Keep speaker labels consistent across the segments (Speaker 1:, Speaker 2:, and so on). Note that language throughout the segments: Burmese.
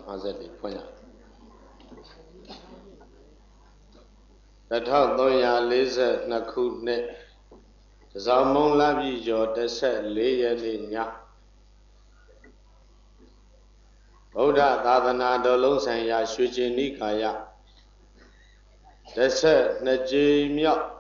Speaker 1: 54ဖွင့်ရ1342ခုနှစ်တစောင်းမုံလပြည့်ကျော်14ရက်နေ့ညဗုဒ္ဓသာသနာတော်လုံးဆိုင်ရာရွှေကျင်နိကာယ12ကြိမ်မြောက်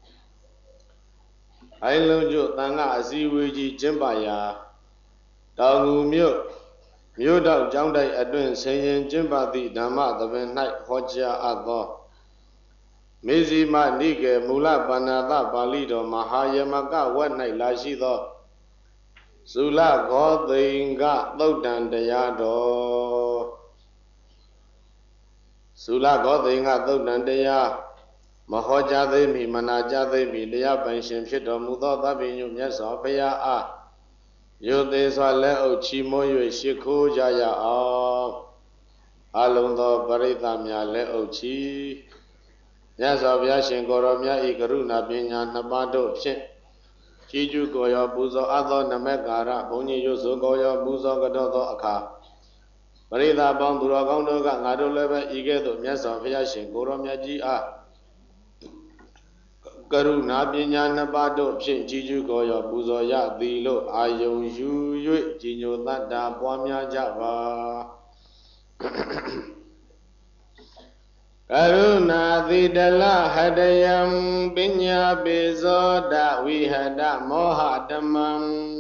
Speaker 1: အိုင်လုံးကျွသံဃာအစည်းအဝေးကြီးကျင်းပရာတောင်ငူမြို့တော်ကျောင်းတိုက်အတွင်ဆင်ရင်ကျင်းပသည့်ဓမ္မသဘင်၌ဟောကြားအပ်သောမေဇိမနိကေမူလပါဏာသပါဠိတော်မဟာယမကဝတ်၌လာရှိသောဇူလဂောသိင်္ဂသုတ်တံတရားတော်ဇူလဂောသိင်္ဂသုတ်တံတရားမဟောကြားသိမ့်မီမနာကြားသိမ့်မီတရားပိုင်ရှင်ဖြစ်တော်မူသောသဗ္ဗညုမြတ်စွာဘုရားအားယုသေးစွာလက်အုပ်ချီးမွမ်း၍ရှိခိုးကြရအောင်အလုံးသောပရိသတ်များလက်အုပ်ချီမြတ်စွာဘုရားရှင်ကိုရောမြတ်ဤကရုဏာပညာနှစ်ပါးတို့ဖြင့်ကြီးကျူးကိုရောပူဇော်အပ်သောနမေကာရဘုန်းကြီးရွတ်ဆိုကိုရောပူဇော်ကြတော်သောအခါပရိသတ်ပေါင်းသူတော်ကောင်းတို့ကငါတို့လည်းပဲဤကဲ့သို့မြတ်စွာဘုရားရှင်ကိုရောမြတ်ကြီးအားကရုဏာပညာနှစ်ပါးတို့ဖြင့်ကြီးကျူးကိုရောပူဇော်ရသည်လို့အာယုံယူ၍ကြီးညိုတတ်တာပွားများကြပါကရုဏာသီတလဟတယံပညာပိဇောဒဝိဟတမောဟဓမ္မံ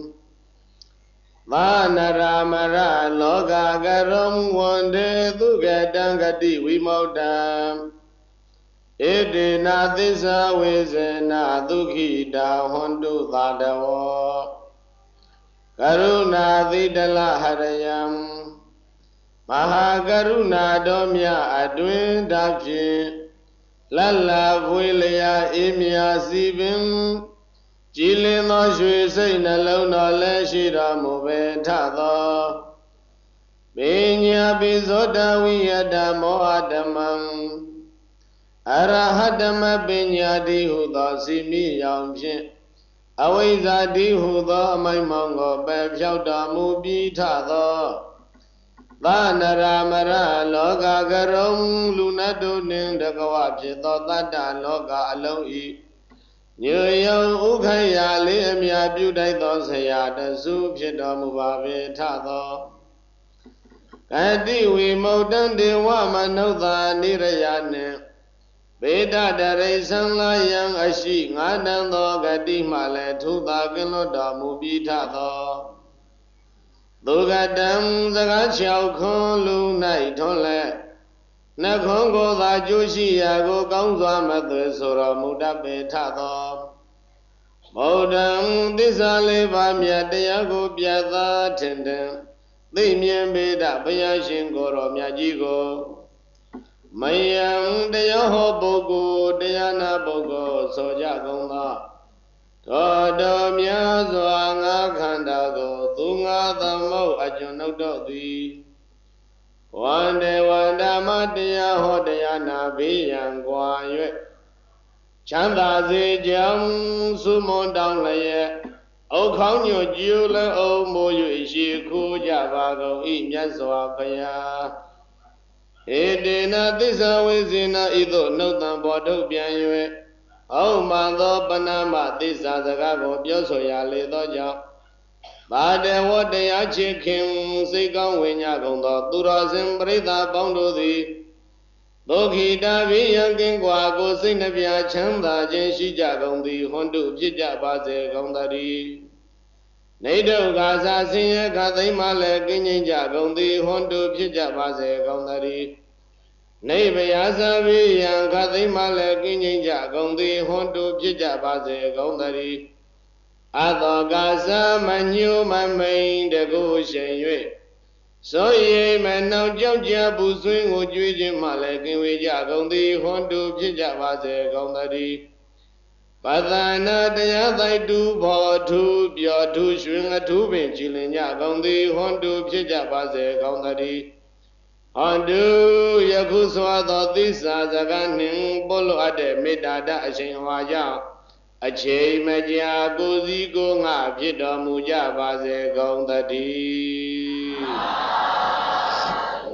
Speaker 1: သာနရမရလောကကရုံဝန္တေသုကတံဂတိဝိမု क्त ံဣတိနာသစ္စာဝေဇနာဒုက္ခိတာဟွန်တုသာတဝောကရုဏာသီတလဟရယံမဟာကရုဏာတော်မြတ်အတွင်တဖြင့်လလဖွေလျာအေးမြစီပင်ကြည်လင်သောရွှေစိတ်နှလုံးတော်လည်းရှိတော်မူပေထသောပညာပိဇောတဝိယတမောဟဓမ္မံအရဟတမပညာတိဟုသောစီမိယောင်ဖြင့်အဝိဇ္ဇာတိဟုသောအမိုက်မောင်ကိုပယ်ဖြောက်တော်မူပြီးထသောသာနရမရလောကကရုံလူနတ်တို့နှင့်တကဝဖြစ်သောတတ္တလောကအလုံးဤညေယံဥခရာလေးအမြပြုတိုက်သောဆရာတစုဖြစ်တော်မူပါပေထသောကတိဝိမု क्त ံဒေဝမနုဿာနိရယနှင့်ဗေဒတရိသံလာယံအရှိငါးတန်သောဂတိမှလည်းထုသာကင်းလွတ်တော်မူပြီးထသောသုဂတံစကား6ခွန်းလူ၌ထွန်းလက်နှခွန်းကိုသာကျိုးရှိရာကိုကောင်းစွာမသွေဆိုတော်မူတတ်ပေထသောဗုဒ္ဓံသစ္စာလေးပါးမြတ်တရားကိုပြတ်သားထင်ထင်သိမြင်ပေတဘုရားရှင်ကိုယ်တော်မြတ်ကြီးကိုမယံတရားဟောပုဂ္ဂိုလ်တရားနာပုဂ္ဂိုလ်ဆိုကြကုန်သောသောတော်များစွာငါခန္ဓာကိုသူငါသမုတ်အကျွန်ုပ်တို့သည်ဝန္တေဝန္ဓမတရားဟောတရားနာဘေးရန်ကွာ၍ချမ်းသာစေကြောင်းသုမွန်တောင်းလျက်အုတ်ခေါင်းညွတ်ကျူလည်းအုံမိုး၍ရှိခိုးကြပါကုန်၏မြတ်စွာဘုရားဣတိနာသစ္စာဝိဇ္ဇနာဤသို့နှုတ်တံပေါ်ထုတ်ပြန်၍ဟုတ်မှန်သောပဏမသစ္စာစကားကိုပြောဆိုရလေသောကြောင့်ဘာတေဝတရားချစ်ခင်စိတ်ကောင်းဝင်ကြကုန်သောသူတော်စင်ပရိသတ်ပေါင်းတို့သည်ဒုက္ခိတာဘိယံကင်းကွာကိုစိတ်နှပြချမ်းသာခြင်းရှိကြကုန်သည်ဟွန်တုဖြစ်ကြပါစေကုန်သတည်းနေဒုက္ခသာဆင်းရဲခသိမ်းမှလည်းကင်းငြိမ်းကြကုန်သည်ဟွန်တုဖြစ်ကြပါစေကုန်သတည်းနေဗယာသဗိယံခသိမ်းမှလည်းကင်းငြိမ်းကြကုန်သည်ဟွန်တုဖြစ်ကြပါစေကုန်သတည်းအသောကာသမညုမမိန်တကုရှင်၍ဆိုရိမနှောင်ကြောက်ကြပူဆွင်းကိုကြွေးခြင်းမှလည်းကင်းဝေးကြကုန်သည်ဟွန်တုဖြစ်ကြပါစေကုန်သတည်းပသနာတရားသိုက်တူဘောထူပြောထူရွှင်အထူးပင်ကြည်လင်ကြကုန်သည်ဟွန်တုဖြစ်ကြပါစေကုန်သတည်းဟွန်တုယခုစွာသောသစ္စာစကားနှင့်ပို့လိုအပ်တဲ့မေတ္တာဓာတ်အရှင်ဟောကြောင့်အချိန်မကြာကိုစီကိုငါဖြစ်တော်မူကြပါစေကုန်သတည်း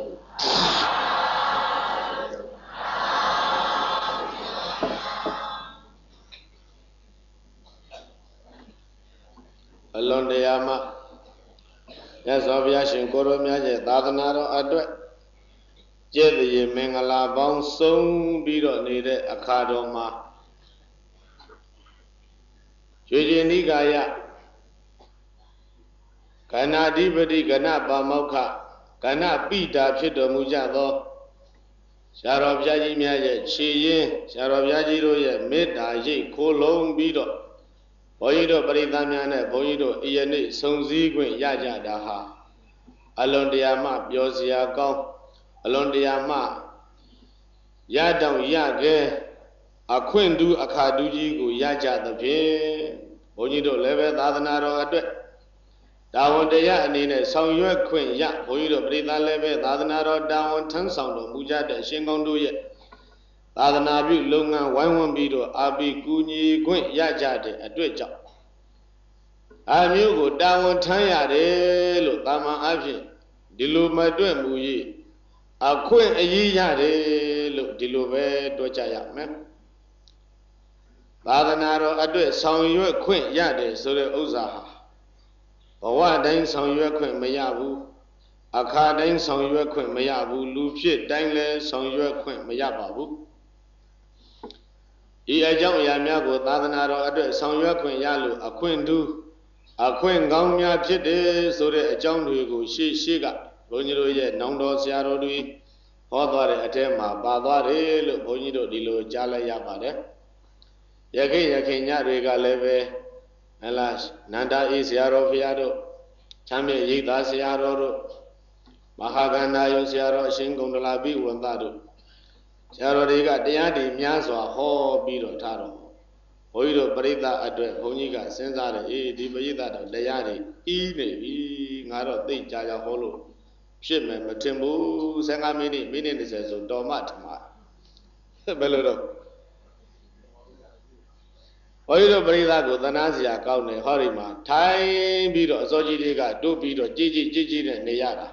Speaker 1: Along the Yama, yes, obviation, Koromia, Dadanaro, Adwet, Jelly, Mengala, Bound, so be don't need a cardoma. Jujinigaya Kana Dibadi, Gana Bamoka, Gana Pita, Chito Mujado, Sharab Yaji Miaje, Chi, Sharab Yajiro, Meda, Ye, Kolong Bido. Boyido Paridamiana, Boyido, Iani, Sonzi, Yaja Daha, Alondiama, Yosia Gong, Alondiama, Yadam Yage, a Quindu, a Kaduji, Yaja the Pin, Boyido Leve, Dadanaro Adwe, Down the Yanine, Song Yu Queen, Ya, Boyido Brida Leve, Dadanaro, down 10 sound of Muja, Shingondu Ye, Dadanabi, Lunga, One Bido, Abi Guni, Queen, Yaja, a Dweja. Amigo down Tanya de Lo Tama Avi, Dilu Madwe Muyi, a queen a yade, look Dilube Dojaya, ma'am. Badanaro Adwe, sound you a queen yade, so the Ozaha. But what dang sound you a queen Mayabu, a car dang sound you a queen Mayabu, Lupi, dangle, sound you a queen Mayababu. E. A young Yamago, Badanaro Adwe, sound you a queen Yalu, a queen do. A queen gong ya pit so that a John Dugo, she got Bonido yet, Nondo Siaro Dui, Hodore Atema, Badare, Bonido Dilo, Jala Yabade. Yakin Yarega Leve, alas, Nanda is Yaro Fiado, Chame Yita Siaro, Mahagana Yosiaro, Shingondolabi, Wandado. Siaro Riga, Diadi, Miaswa, Ho, Bido, Taro. Oido Parida Adwe, Honiga, Sensare, Dibida, Layani, Ine, Naro, Think Jaya Holo, Shipment, Matimbu, Sangamini, meaning is as Domatma. Belodo Oido Parida, Godanazia, Kaune, Horima, Time Bido, Sojiga, Do Bido, Gigi, and Neyada.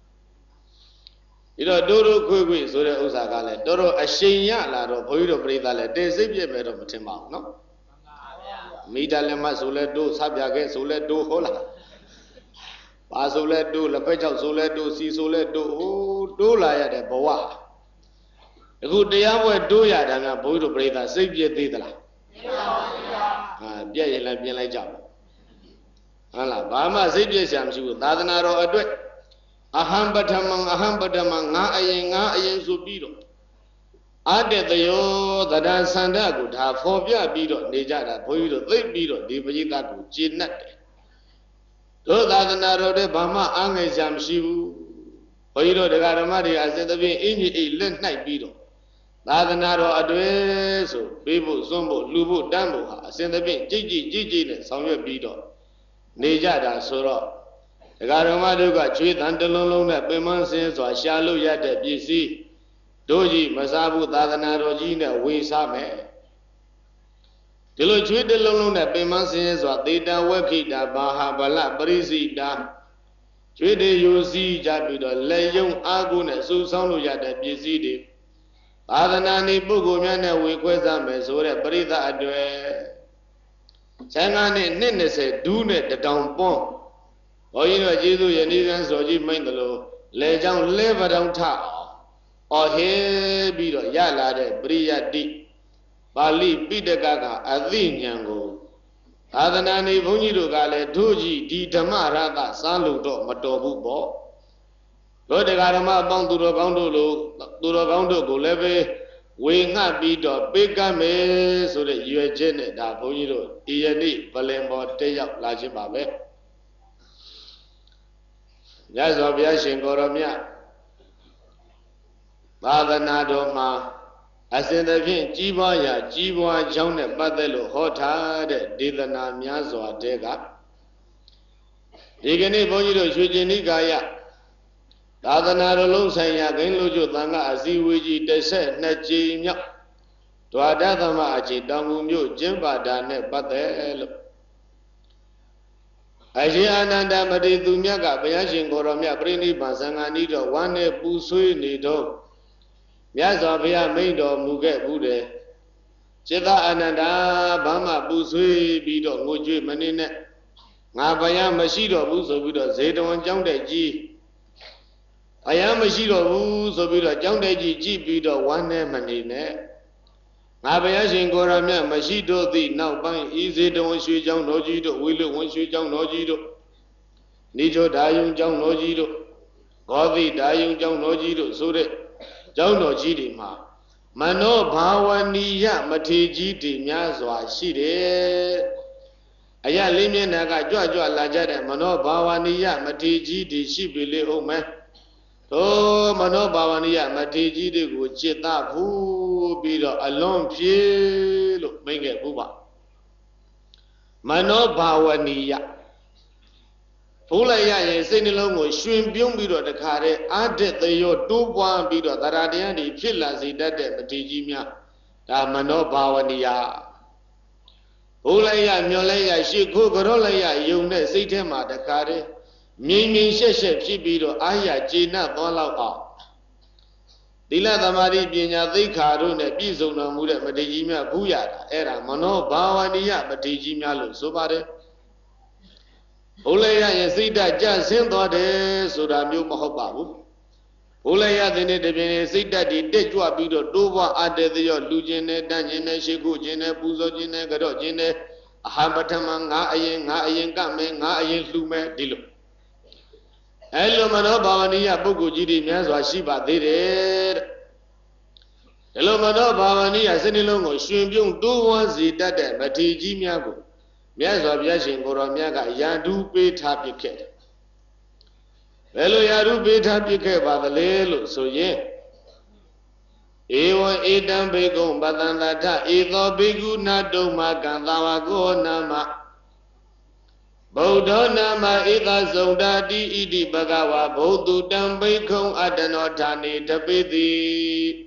Speaker 1: You know, Doro Kugi, Sura Usagale, Doro Ashinya, Lado, Oido Parida, they say you made of Matima, no? Midalema Soledo, Sabiaga, Soledo, Hola. Basoledo, La Pecha Soledo, Si Soledo, Dola de Boa. A good day I would do ya than a boy to breathe a save ye didla. Bien, like bien like jam. Allah, Bama Sibia Sham, she would Nadanaro a duet. A hambatamang, nga ayen subido. Ade the yo, the dance and I would have phobia bido, Nejada, Poido, they bido, Divajita, Chinat. Though that narrow de Bama Angajam Shivu, Poido de Garamari, I said the way in a lent night bido. That narrow address, Bibu, Zombo, Lubu, Dambo, I send the bin, Gigi, somewhere bido. Nejada, Soro. The Garamadu got treat under long that Beman says or shallow yet at BC. Doji, Masabu, Dadanaro Gina, Wisame. Tilo treat the long that Beman says or they da worky da Baha Bala, Brisi da. Treat the UC Jabido, Leyon Aguna, Susano yet at BC. Dadanani Bugumiana, we quezame, so that Brida Adwe. Sangani Nene said, do net the down bomb. Oh, you know, Jesus, and even so, you mind the law. Lay down, live down top. Or here be the Yala, Bria deep. Bali, be the Gaga, Adinyango. Adanani, Bunido Gale, Doji, Di Tamarada, Saluto, Matobu Bo. Lord the Garama, bound to the Gondo, go leve. We not be the bigger me so that you are Janet, that Bunido, Iani, Palembo, Taya, Lajibabe. That's obviation, Goromia. Badanado ma. I said the king, Jibaya, Jone, Badelo, Hota, Didana, Miazo, Dega. Digani Bonito, Shujinikaya. Badanado Losaya, Genlojo, Tanga, Aziwiji, Dese, Naji, to Adama, Aji, Damu, Jimba, Dane, Badelo. Ashi Ananda Mati Dunyaka Bayashin Goromya Prini Basangani one Pusui Nido Myazwa Baya Maido Muge Bude Cheta Ananda Bama Pusui Bido Muju Manine Ngabaya Mashido Buso Bido Zedon Jondeji Ayamashiro Buso Bido Jondeji Bido one Manine Ngabaya Goramya Mashido the now bang easy don't shoot John Nojido, will one shoot John Nojido. Nijo Dayung Jong Nojido, Godi Dayung Jong Nojido, Sure, Jong Nojidi Ma. Mano Bawaniya Matiji Myazwa Shide. Aya Limia Naga Jojo Lajada, Mano Bawaniya Matiji Shibili Ome. To Mano Bawaniya Matiji Guchita Fu Bido Alon Pielo, Menge Buba. Mano Bawaniya. Pulaya Senilongo, Shrim Bumbido the Kare, added the yo 2 bido, the Radiani, Chilazi, that Matijimia, Mano Bawania. Pulaya, Mulaya, Shikugorolaya, Yune, Sitema, the Kare, Mimi Sheshe, Shibido, Aya, Gina, Dolao. Dila the Mari Bina, the Karune, Bizona Muda, Matijimia, Buya, Era, Mano Bawania, Matijimia, Subare. Ulaya Sita Jasin Dode, Sudamu Mahobabu. Ulaya the Nedebine Sita di Dejua Bido, Duva Ade the Lugine, Danjine, Shigujine, Buzojine, Gadojine, Ahabatamanga, Ayen Game, Ayen Lume, Dilo. Elomano Bavania Bugujidi, Mazwa Shiba did. Elomano Bavania Senilongo, Shimbium, Duva Zita, Matiji Miago. Myazwa Byashin Goromyaga Yadu Pe Tapike. Velo Yadu Pe Tapike Badalelo, so ye. Ewa Edam Begum Badandata, Edo Begu Nado Magandawa Go Nama. Bodo Nama Eda Zondadi Idi Bagawa, Bodu Dambekong Adanotani Tapiti.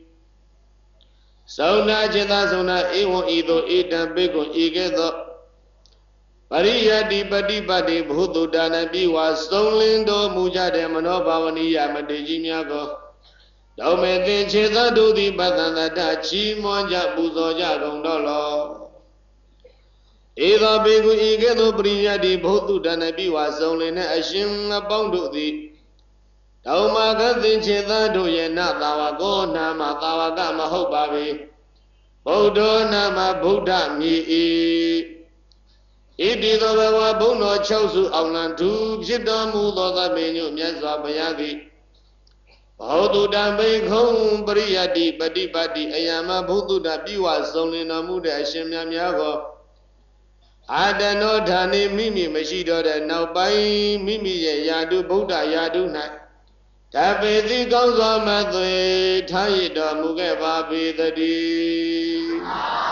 Speaker 1: Sona Jeta Zona Ewa Edo Edam Begum Egedo. Pariyadi Badi Bhudu Dana Biwa Sonlindo Muja de Manobawaniya Madejimiago. Dome Cheta do the Badana Chi Monja Buzoja Gondolo. Eda Begu Egedo Priyadi Bhudu Dana Biwa Sonlina Ashim Abondo the Daumaga Cheta do Yena Tawago Nama Tawaga Mahobavi. Bodo Nama Buddha Mi. Idi the Baba Bono Chosu Alantu, Jidamu, the menu, Yazwa Bayagi. Bodu Dambe home, Briadi, Badi, Ayama, Bodu da Biwa, Solina Muda, Shemia Miago. Ada no Dani Mimi, Mashido, and now by Mimi, Yadu, Buddha, Yadu night. Tabe the Gonza Mathe, Tayida, Mugeva, be the D.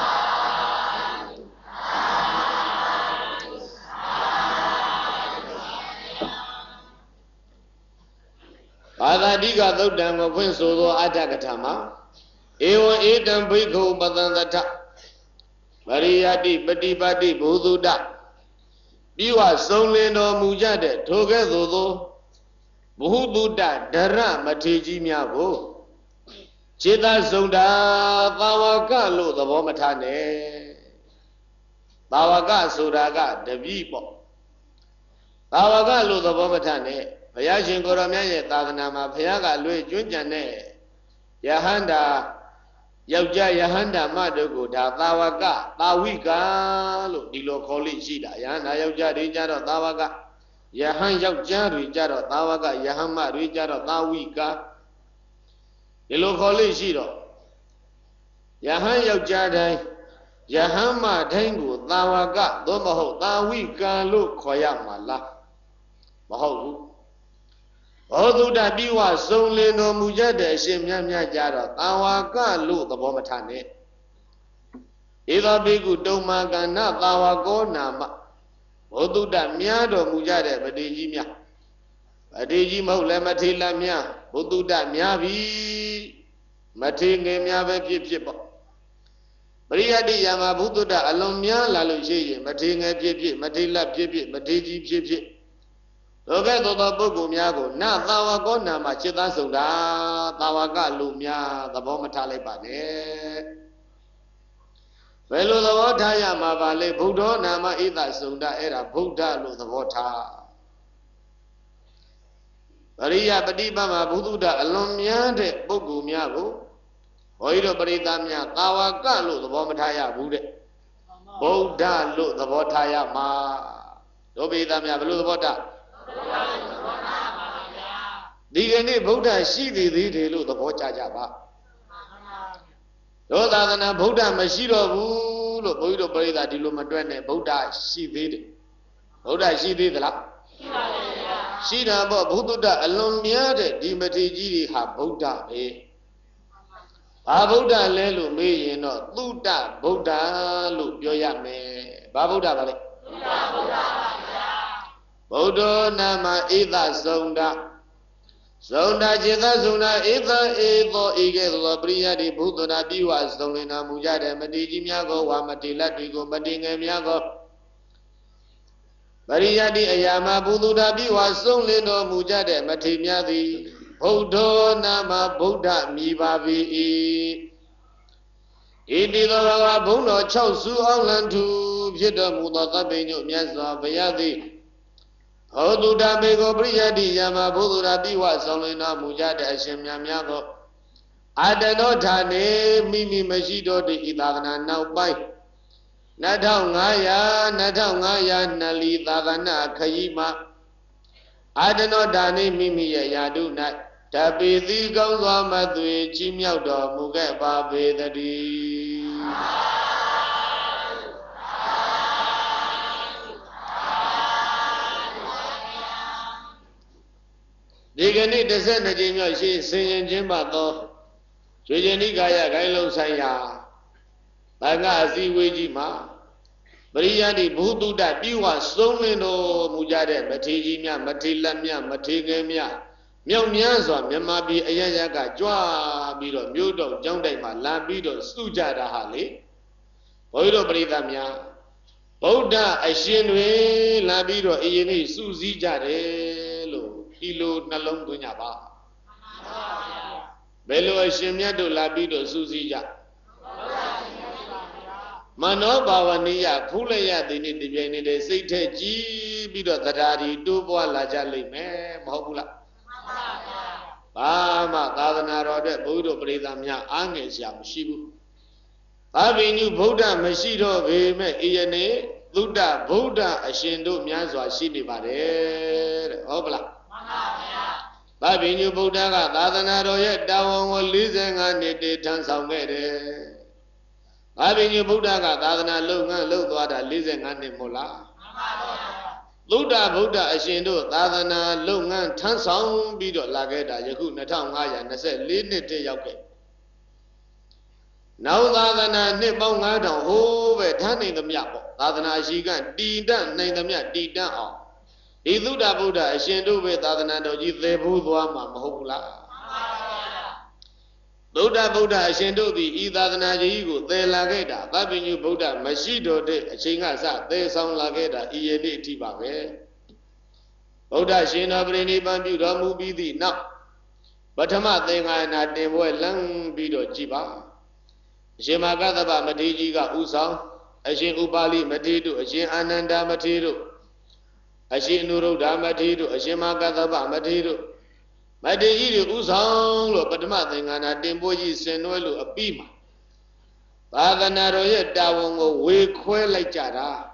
Speaker 1: Adadiga though damn of Winso Adagatama. Ewa Edam Biko Badandata. Mariadi Badi Bududa. Biwa Sonlino Mujade, Togezo Bududa, Dara Matiji Miago. Chita Zonda, Bawaka, the Vomatane. Bawaga Sudaga, the Vipo. Bawaga, the Vomatane. Bayashin Goromya, Taganama, Payaga, Louis Junjane, Yahanda, Yauja Yahanda, Madoguda, Tawaga, Tawika, Dilo Koli Shida, Yana Yauja, Rijaro, Tawaga, Yahan Yauja, Rijaro, Tawaga, Yahama, Rijaro, Tawika, Dilo Koli Shido, Yahan Yauja, Yahama, Tangu, Tawaga, Domaho, Tawika, Look, Koyamala, Maho. Odu da biwa Solino Mujade, Shemia Jara, Tawaka, Lu, the Bomatane. Eva Bigu Domaga, not Tawago Nama. Odu da Miado Mujade, Badejimia. Badejimo, Lematila Mia, Odu da Miavi, Matinge Miave Pipo. Pariyati Yama Buddha Alumia Lalushi, Matinga Pipi, Matilla Pipi, Matiji Pipi. Roberto Bugumiago, Na Tawagona, Machida Suda, Tawaga Lumia, the Bomatale Bane. Velo the water Yamavale, Buddha, Nama Ida Sunda era Buddha, lo the water. Paria Padibama Buddha Alumia de Bugumiago. Oido Paridamia, Tawaga, lo the Bomataya Buddha. Buddha, lo the water ma. Dobi Damia, Blue the water. Digani Buddha she did the Bocha Java. Rather than a Buddha Mashiro Bull, Buddha Breda Dilumadrene, Buddha she did. Buddha she did la. She never Buddha alone near the Dimati have Buddha, eh? Babuda Lelu me, no, Buddha, Buddha, look, Yoyame, Babuda Valley. Buddha Nama Ida Zonda. Zonda Jita Zuna Ida Evo Ige Bria di Buddha Biwa Zonina Mujade Madiji Miago, Wamatila Digo, Madinga Miago. Maria di Ayama Buddha Biwa Zonino Mujade Matimiadi. Buddha Nama Buddha Mibavi. Indi the Buno Chosu Alantu Pita Muda Tabino Miasa Bayadi. Oduda Bego Briadi Yama Buddha Biwa Solina Mujada Shemyamiago. Adanotane Mimi Majido de Idagana now by Nadangaya Nali Dagana Kayima. Adanotane Mimi Yaduna Tabi Gawa Madui Chimiado Mugaba Vedadi. Digani descend the Jimmy, she singing Jimbato, Jujani Gaya, Gailo Saya, Baga Ziwijima, Briani Budu that you are so no Mujade, Matijimia, Matilamia, Matigamia, Miamiazo, Miamabi, Ayaga, Joa, Bido, Mudo, Jondema, Lambido, Sujada Hali, Oido Bridamia, Boda, Ashinwe, Labido, Iani, Suzi Jade. Ilo Nalong Dunyaba Belo Shimia do Labido Suzija Mano Bavania, Pulaya, the Nidibini, the Sate G, Bido Tadari, Duboa Lajali, me, Mohula Bama, Gavana Rode, Budo Bridamia, Anges Yam Shibu Avenue Buddha, Mashido, Vime, Iane, Buddha, Buddha, Ashindo, Miazwa, Shini Bade, Obla. Baby, Buddha, Dadana, yet down will listen and it turns out better. Baby, Buddha, Dadana, look what I listen and Mola. Buddha, Ashindo, Dadana, look and turns out Bido Lageda, Yakuna Town High and I said, lead it to Yake. Now Dadana, Nippon, I don't hold it, turning the Miapo. Dadana, she can D done, name the Mia D down. Iduda Buddha, Shindu with Adanado, the Buddha Mahula. Buddha, Shindu, the Idanajigo, the Lageda, Babinu Buddha, Mashido de Chingasa, they sound Lageda, Iene Tibabe. Buddha, Shina Brini Bambu, Mubi the now. But a month thing I not name well, Lang Bido Chiba. Shimagadaba Matijiga Usang, Ashin Ubali Matidu, Ashin Ananda Matidu. Ashi Nuru Damatidu, Ashimagadaba Matidu. Madiji Usang, but nothing and a dimboji senolo a beam. Baganaro yet down we quail like Jara.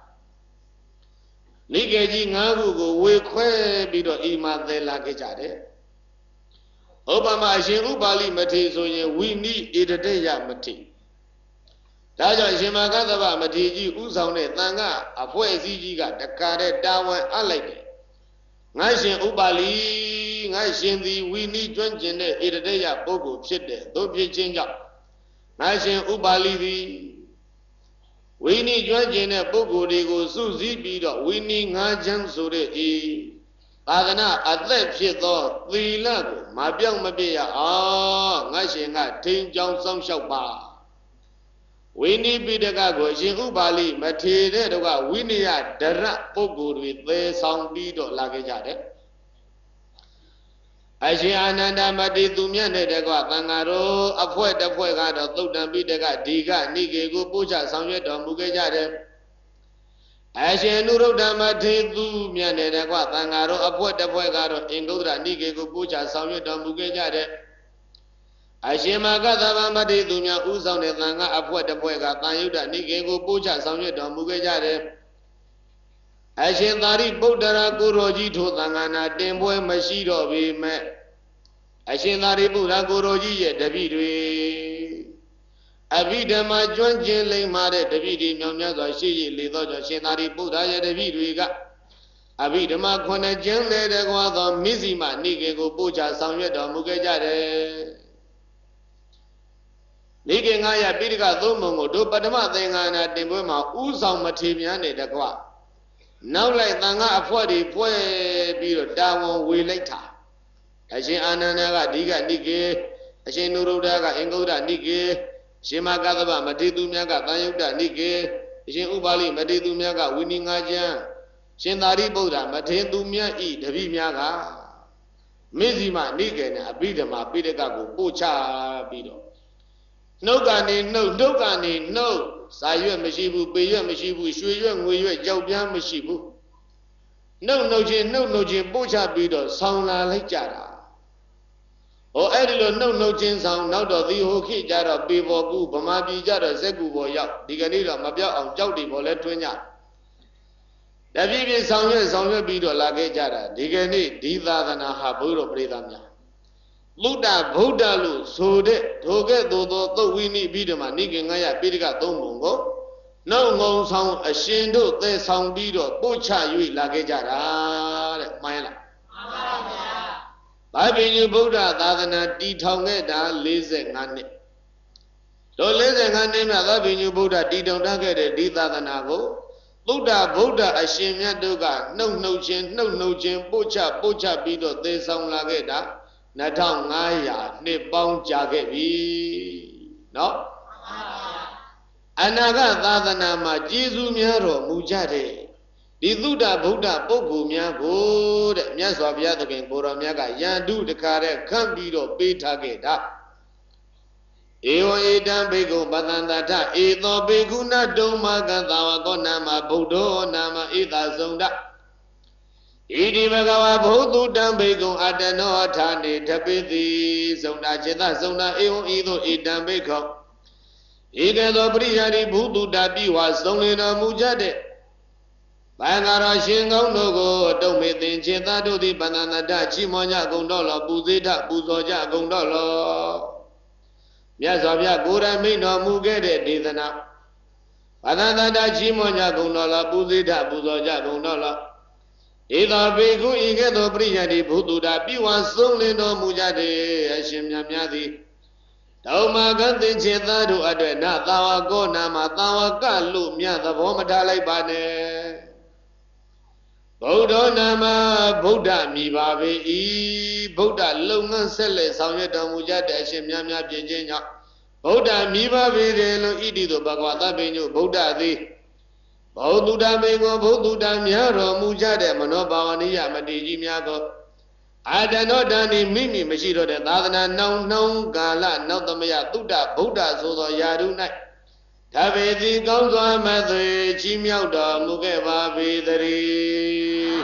Speaker 1: Ligaji Nagu, we quail bido ima de la Gajade. Obama Ashin Ubali Mati, so we need it a day Mati. Daja Shimagadaba Matiji Usane Tanga, a Poesiga, the Kare Dawan Alake. Nashin Ubali, Nashin the we need drenching it a day at Bogo, Chide, don't be change up. Nashin Ubali the we need drenching at Bogo, they go Suzy Bido, we need Najan Sode E. Agana, at that shit though, we love my young Mabia, Nashin at Tin Johnson Shop Bar. Winnie Bidaka Shin Ubali, Matilde, Winnia, Dara, Pogu, the sound beat or Lagajade. Ashiananda Madi Dumiane de Guatangaro, a poet of Fuegado, Lutan Bidaka, Diga, Niki, Pucha, Samuel, Mugajade. Ashianuro Damati Dumiane de Guatangaro, a poet of Fuegado, Ingoda, Niki, Pucha, Samuel, Mugajade. Ashimaga Madi Dumia Uzan and Langa, a poet of Fuega, Tayuda, Niki, Pucha, Samuel, Mugajade. Ashin Buddha Guruji to Tangana, Demboy Mashido be met. Ashin Buddha Guruji, David. Avidama John Jin Mare, David, Yamaga, she, Lido, Shinari Buddha, David. Avidama Kona Jen, the Guada, Mizima, Nigo Pucha, Samuel, Mugajade. Niganga, Bidiga, Domo, do Padama, Dangana, Demboma, Uzam Matimian, the Gua. Now like Nanga Afwadi Pue Biro Dawon we later. Ashin Ananaga Diga Niki, Ashin Nurudaga Ingoda Niki, Shimagadaba Madidu Miaga Tayuda Niki, Ashin Ubali Madidu Miaga winning Ajan, Shindari Boda, Matindu Mia E, the Vimiaga Mizima Nigan, Abidama, Bidagago, Pucha Bido. No Gani, no. Sayu Mashibu, Bayu Mashibu, Shuyan, we Jobian Mashibu. No, Jin, Bocha Bido, sound like Jara. O Edilo, no, Jin sound, now the Hoki Jara, Bibo Gu, Bamabi Jara, Zegu Boya, Diganida, Mabia, and Jodi Boletwina. The Vivian sound Bido, Lage Jara, Digani, Diva than a Haburo Bredamia. Luda, Buddha, so de, Toge, though we need Bidama, Niganga, Bidiga, Domungo. No sound, a shindo, they sound Bido, Bocha, you Lagajara, Mila. By you Buddha, Dadana, Ditonga, Lizing, and don't listen, and name other you Buddha, Didonga, Didanago. Buddha, a shimya doga, no chin, Bocha, Bido, they sound Lageda. Natang Naya, Nipong Jagebi. No? Anaga Dadanama, Jesu Miaro, Mujade. Diduda Buddha, Bogu Miago, Miaswabia, the Gembora Miaga, Yandu, the Kare, Cambido, Beta Geta. Eo Edan Bego, Badandata, Edo Beguna, Doma, Gandawa, Nama, Bodo, Nama, Eda Zonda. Idi Magawa Bodu Dambego Adano Tani Tapiti Zona Cheta Zona Eo Ido Idambeko Igado Priari Budu Dabi was only no Mujade Bangara Shingo Nogo Domitin Cheta do the Banana Dachi Monya Gondola Buzita Buzoja Gondolo Yazavia Gura Mino Mugede Dizana Banana Dachi Monya Gondola Buzita Buzoja Gondola Either Begu Igedo Briani Buddha Biwa Solino Mujade Ashimya Miadi Tauma Gandhi Chetadu Adena Tawa Gona Matawa Galu Mia the Vomadale Bane Bodo Nama Buddha Mibabe Buddha Lunga Sele Samyata Mujade Ashimya Pinya Buddha Mibabe Lo Idido Bagwata Benu Buddha the Boduda Mengo, Boduda Miaro, Mujade, Monobawani, Amadiji Miago. I did not done in Mimi, Machiro, the Nadana, no, Gala, Notamia, Buddha, so the Yadu night. Tabedi goes on, Mother, Chimiauda, Mugeva, Vidari.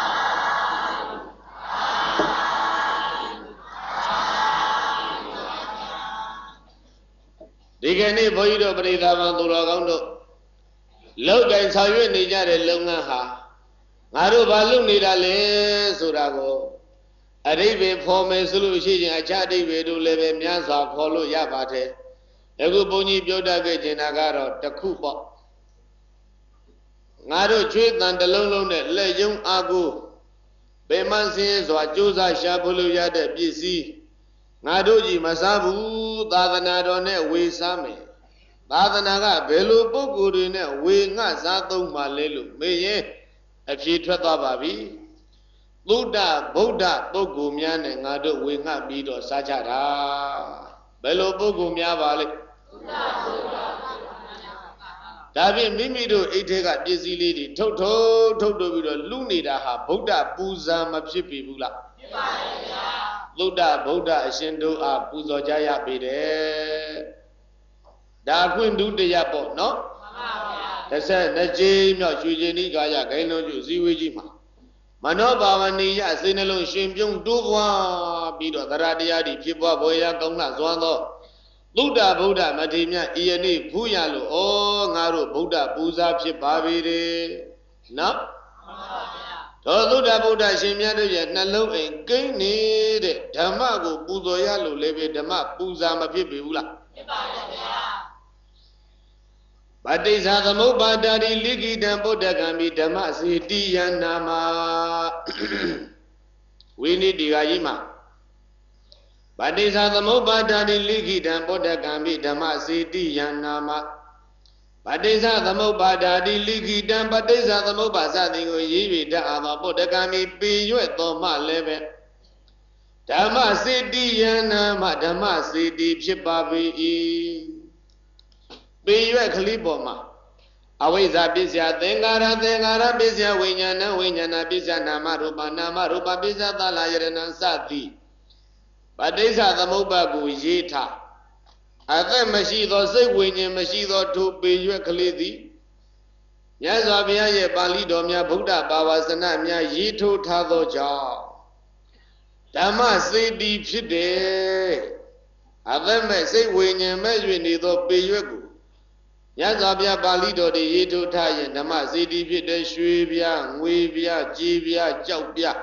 Speaker 1: Digani, Boido, Brida, Manduragondo. Look and saw you in the Jare Lungaha. Maru Balu Nidale Surago. A day for me solution, a chatty way to live in Miasa, follow Yabate. A good bony Bioda Genagaro, the Kupa. Naru treat than the Lolo, Le Young Agu. Bemansis or Josa Shabulu Yade, BC. Nadoji Masabu, Dadanadone, we same. Badanaga, Belu Bogurine, we not Zato Malelu, Maye, a few Tratababi. Buddha, Bogumian, and Nado, we not beat or Sajara. Belu Bogumia Valley. ဒါဖြင့်မိမိတို့အိတ်ထဲကပစ္စည်းလေးတွေထုတ်ပြီးတော့လူနေတာဟာဗုဒ္ဓပူဇာမဖြစ်ပြီဘူးလားဖြစ်ပါရဲ့ဗျာသုဒ္ဓဗုဒ္ဓအရှင်တို့အားပူဇော်ကြရပေတယ်ဒါခွင့်ဒုတိယပေါ့နော်မှန်ပါဗျာ32ကြိမ်မြောက်ရွှေကျင်ဤကာယဂိုင်းလုံးကျဇီဝေကြီးမှာမနောဘာဝနိယစိတ်နှလုံးရှင်ပြုံးတိုးပွားပြီးတော့သရတရားတွေဖြစ်ပွားပေါ်ရာကောင်းလှစွာသောသုဒ္ဓဗုဒ္ဓမထေမြတ်ဤယနေ့ဖူးရလို့ဩငါတို့ဗုဒ္ဓပူဇာဖြစ်ပါပြီတဲ့နော်မှန်ပါဗျာသောသုဒ္ဓဗုဒ္ဓရှင်မြတ်တို့ရဲ့နှလုံးအိမ်ကိန်းနေတဲ့ဓမ္မကိုပူဇော်ရလို့လည်းပဲဓမ္မပူဇာမဖြစ်ပြီဘူးလားဖြစ်ပါရဲ့ဗျာပဋိစ္ဆာသမုပ္ပါဒာတိလိခိတံဗုဒ္ဓကံမိဓမ္မစေတိယနာမဝိနည်းဒီဃာကြီးမှာပဋိစ္ဆာသမုပ္ပါဒာတိလိခိတံဗုဒ္ဓကံမိဓမ္မစေတိယနာမပဋိစ္ဆာသမုပ္ပါဒာတိလိခိတံပဋိစ္ဆာသမုပ္ပါစသည်ကိုရည်၍တတ်အားသောဗုဒ္ဓကံမိပေရွက်တော်မှလည်းပဲဓမ္မစေတိယနာမဓမ္မစေတိဖြစ်ပါ၏ပေရွက်ကလေးပေါ်မှာအဝိဇ္ဇာပစ္စယသင်္ကာရပစ္စယဝိညာဏပစ္စယနာမရူပပစ္စယသလာယရဏံစသည်ပဋိစ္ဆာသမုပ္ပါကိုရေးထားအသက်မရှိသောစိတ်ဝိညာဉ်မရှိသောထိုပေရွက်ကလေးသည်မြတ်စွာဘုရားရဲ့ပါဠိတော်များဗုဒ္ဓဘာဝစနများရေးထိုးထားသောကြောင့်ဓမ္မစေတီဖြစ်တယ်အသက်မဲ့စိတ်ဝိညာဉ်မဲ့၍နေသောပေရွက်ကိုမြတ်စွာဘုရားပါဠိတော်တွေရေးထိုးထားရင်ဓမ္မစေတီဖြစ်တဲ့ရွှေပြားငွေပြားကြေးပြားကြောက်ပြား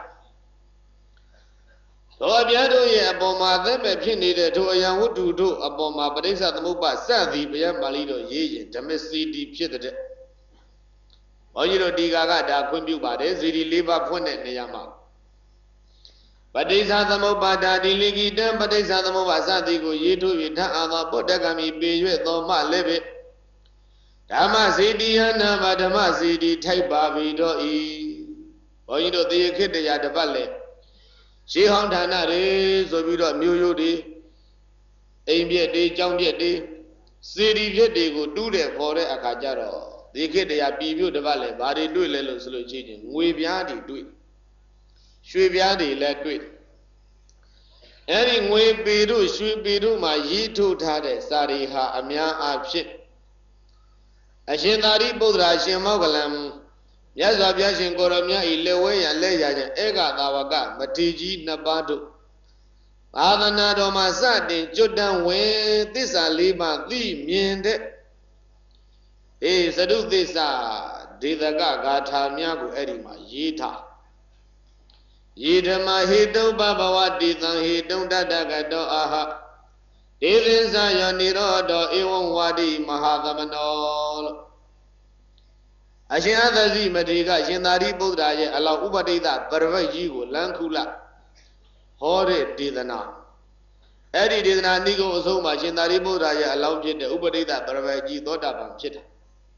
Speaker 1: သောအပြားတို့ရဲ့အပေါ်မှာအသက်မဲ့ဖြစ်နေတဲ့ထိုအယံဝတ္ထုတို့အပေါ်မှာပဋိစ္ဆာသမုပ္ပါစသည်ဘုရားပါဠိတော်ရေးရင်ဓမ္မစေတီဖြစ်တဲ့ဘုန်းကြီးတို့ဒီကာကဒါခွင့်ပြုပါတယ်စေတီ၄ပါးဖွင့်တဲ့နေရာမှာပဋိစ္ဆာသမုပ္ပါဒာတိလိခိတံပဋိစ္ဆာသမုပ္ပါစသည်ကိုရေးထိုး၍ထပ်အားသောဗုဒ္ဓကံမိပေ၍တော်မှလည်းပဲဓမ္မစေတီယနာမဓမ္မစေတီထိုက်ပါပြီတော့ဤဘုန်းကြီးတို့တေခေတ္တရာတပတ်လေရှေးဟောင်းဌာနတွေဆိုပြီးတော့မျိုးရိုးတွေအိမ်ပြက်တွေကြောင်းပြက်တွေစေတီပြက်တွေကိုတူးတဲ့ခေါ်တဲ့အခါကျတော့တေခေတ္တရာပြည်ပြုတ်တပတ်လေဘာတွေတွေ့လဲလို့ဆိုလို့ချင်းငွေပြားတွေတွေ့ရွှေပြားတွေလည်းတွေ့အဲ့ဒီငွေပေတို့ရွှေပေတို့မှာရေးထိုးထားတဲ့စာရီဟာအများအားဖြင့်အရှင်သာရိပုတ္တရာရှင်မောဂလံမြတ်စွာဘုရားရှင်ကိုရမြတ်ဤလက်ဝဲရလက်ရခြင်းဧကသာဝကမထေကြီးနှစ်ပါးတို့သာသနာတော်မှာစတင်ကျွတ်တန်းဝင်သစ္စာ၄ပါးသိမြင်တဲ့သတုသစ္စာဒေသကဂါထာများကိုအဲ့ဒီမှာရေးထားယေဓမ္မဟေတုပဘဝတိသံဟေတုတတကတောအာဟဒေသင်္စာယောနိရောဓောဧဝံဝါတိမဟာသမနောလို့အရှင်အသဇိမထေရကရှင်သာရိပုတ္တရာရဲ့အလောင်းဥပဒိတပရဝတ်ကြီးကိုလမ်းခုလဟောတဲ့ဒေသနာအဲ့ဒီဒေသနာနိဂုံအဆုံးမှာရှင်သာရိပုတ္တရာရဲ့အလောင်းဖြစ်တဲ့ဥပဒိတပရဝတ်ကြီးသောတာပန်ဖြစ်တယ်